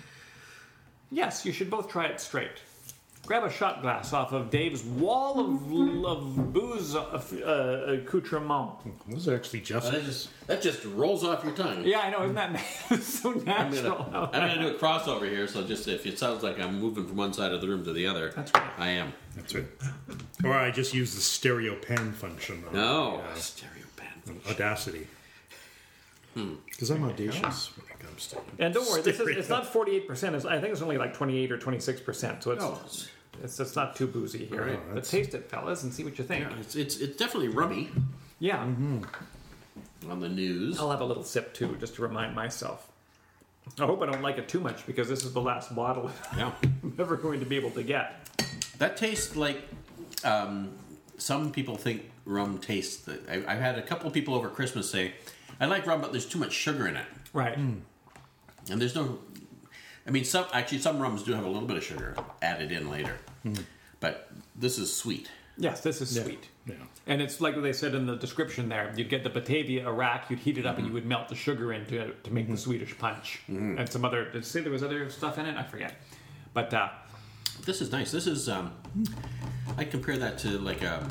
Yes, you should both try it straight. Grab a shot glass off of Dave's wall of booze accoutrement. Those are actually just. That just rolls off your tongue. Yeah, I know. Isn't that so I'm natural? gonna do a crossover here, so just if it sounds like I'm moving from one side of the room to the other, That's right. I am. That's it. Or I just use the stereo pan function on No, stereo pen. Audacity. Because I'm audacious when it comes to. And don't worry, stereo. it's not 48%. I think it's only like 28 or 26%. So No, it's not too boozy here. Oh, But taste it, fellas, and see what you think. it's definitely rummy Yeah. on the news. I'll have a little sip too, just to remind myself. I hope I don't like it too much because this is the last bottle Yeah, I'm ever going to be able to get. that tastes like some people think rum tastes. I've had a couple of people over Christmas say, "I like rum, but there's too much sugar in it." Right. And there's no. I mean, some rums do have a little bit of sugar added in later, but this is sweet. Yes, this is sweet. Yeah. And it's like they said in the description there. You'd get the Batavia Iraq, you'd heat it up, and you would melt the sugar in to make the Swedish Punch. And some other... Did it say there was other stuff in it? I forget. But This is nice. This is. I compare that to like a.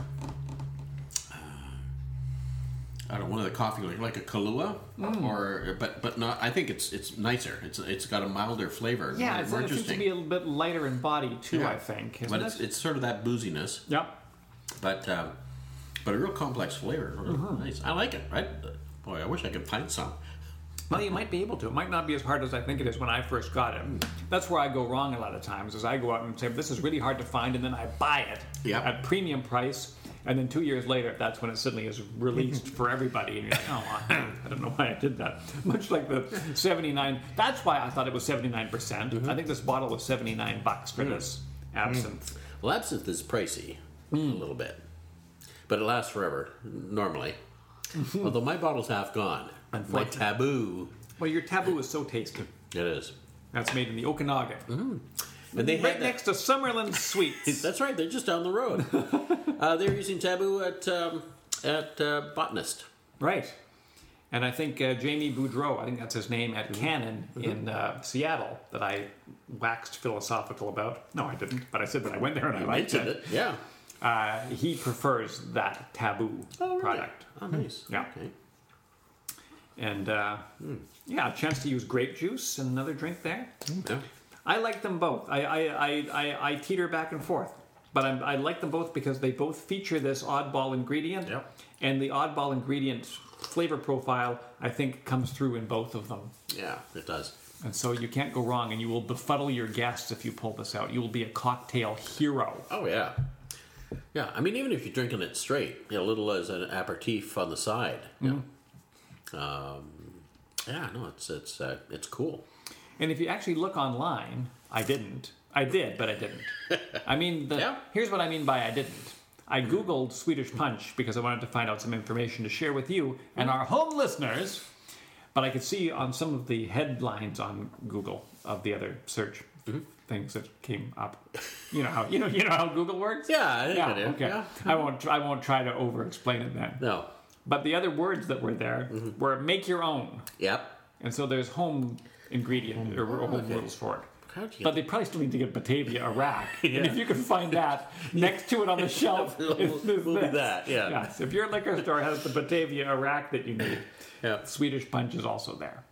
I don't know, one of the coffee like a Kahlua, or but not. I think it's nicer. It's got a milder flavor. yeah, more it seems to interesting. be a little bit lighter in body too, Yeah. I think. But Isn't it's sort of that booziness, Yep. but a real complex flavor. Nice. I like it. Right? Boy, I wish I could find some. Well, you might be able to. It might not be as hard as I think it is when I first got it. That's where I go wrong a lot of times, is I go out and say, this is really hard to find, and then I buy it Yep. at premium price, and then 2 years later, that's when it suddenly is released for everybody, and you're like, oh, I don't know why I did that. Much like the 79, that's why I thought it was 79%. I think this bottle was $79 for this absinthe. Well, absinthe is pricey a little bit, but it lasts forever normally. Although my bottle's half gone. My Unfortunately. taboo. Well, your taboo is so tasty. It is. That's made in the Okanagan. And they Right had next to Summerlin Sweets. That's right. They're just down the road. They're using taboo at Botanist. Right. And I think Jamie Boudreau, I think that's his name, at Canon in Seattle, that I waxed philosophical about. No, I didn't, but I said that I went there and I liked Mentioned it. it. Yeah. he prefers that Taboo product. Oh, nice. Yeah. Okay. And yeah, a chance to use grape juice and another drink there. Yeah. I like them both. I teeter back and forth, but I like them both because they both feature this oddball ingredient, Yep. and the oddball ingredient flavor profile I think comes through in both of them. Yeah, it does. And so you can't go wrong, and you will befuddle your guests if you pull this out. You will be a cocktail hero. Oh, yeah. Yeah, I mean, even if you're drinking it straight, a little as an aperitif on the side. Yeah. Yeah, no, it's cool. And if you actually look online, I did, but I didn't. I mean, here's what I mean by I didn't. I Googled Swedish Punch because I wanted to find out some information to share with you and our home listeners. But I could see on some of the headlines on Google of the other search things that came up. You know how Google works? Yeah, I think I do. Okay. Yeah. I won't try to over-explain it then. No. But the other words that were there were make your own. Yep. And so there's home ingredient or home rules for it. How'd you But they probably still need to get Batavia, a rack. And Yeah. if you can find that next to it on the shelf, We'll do that, yeah. Yes, if your liquor store has the Batavia, a rack that you need, Yeah. Swedish Punch is also there.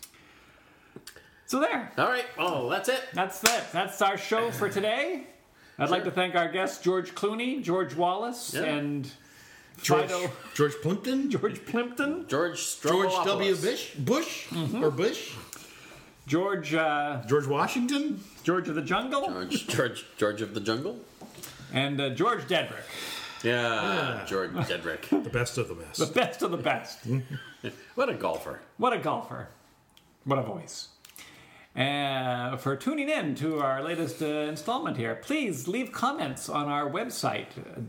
So there. All right. Oh, that's it. That's it. That's our show for today. I'd like to thank our guests, George Clooney, George Wallace, Yeah. and George Fido, Plimpton? George Plimpton, George George Stroumboulopoulos. W. Bush? Or Bush? George George Washington? George of the Jungle, George of the Jungle. and George Dedrick. Yeah, George Dedrick. The best of the best. The best of the best. What a golfer. What a golfer. What a voice. For tuning in to our latest installment here, please leave comments on our website,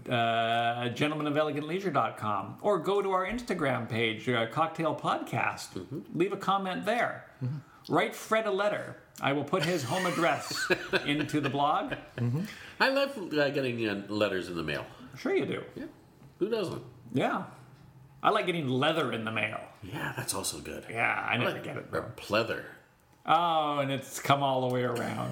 gentlemenofelegantleisure.com, or go to our Instagram page, Cocktail Podcast. Leave a comment there. Write Fred a letter. I will put his home address into the blog. I love getting letters in the mail. Sure you do. Yeah. Who doesn't? Yeah. I like getting leather in the mail. Yeah, that's also good. Yeah, I never get it. Or Though. pleather. Oh, and it's come all the way around.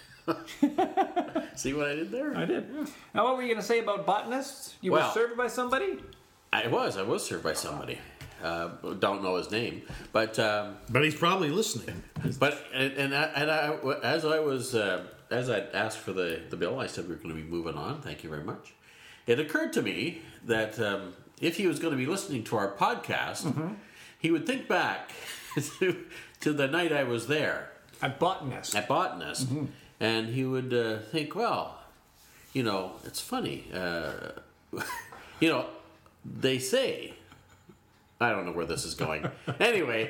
See what I did there? I did. Now, what were you going to say about botanists? You were Well- served by somebody? I was served by somebody. Don't know his name, but But he's probably listening. as I asked for the bill, I said we are going to be moving on. Thank you very much. It occurred to me that if he was going to be listening to our podcast, he would think back to the night I was there A botanist. at Botanist, and he would think, well, it's funny. They say, I don't know where this is going. Anyway,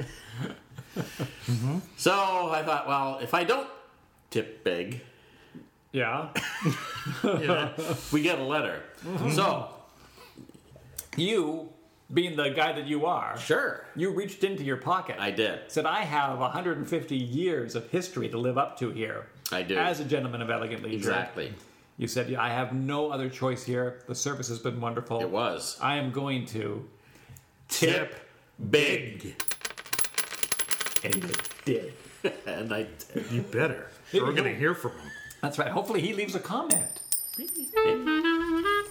so I thought, well, if I don't tip big, Yeah. we get a letter. So, You, being the guy that you are, sure, you reached into your pocket. I did. Said, I have 150 years of history to live up to here. I do. As a gentleman of elegant leisure. Exactly. You said, yeah, I have no other choice here. The service has been wonderful. It was. I am going to Tip big. And you did. And I did. You better. So we're going to hear from him. That's right. Hopefully he leaves a comment. Maybe.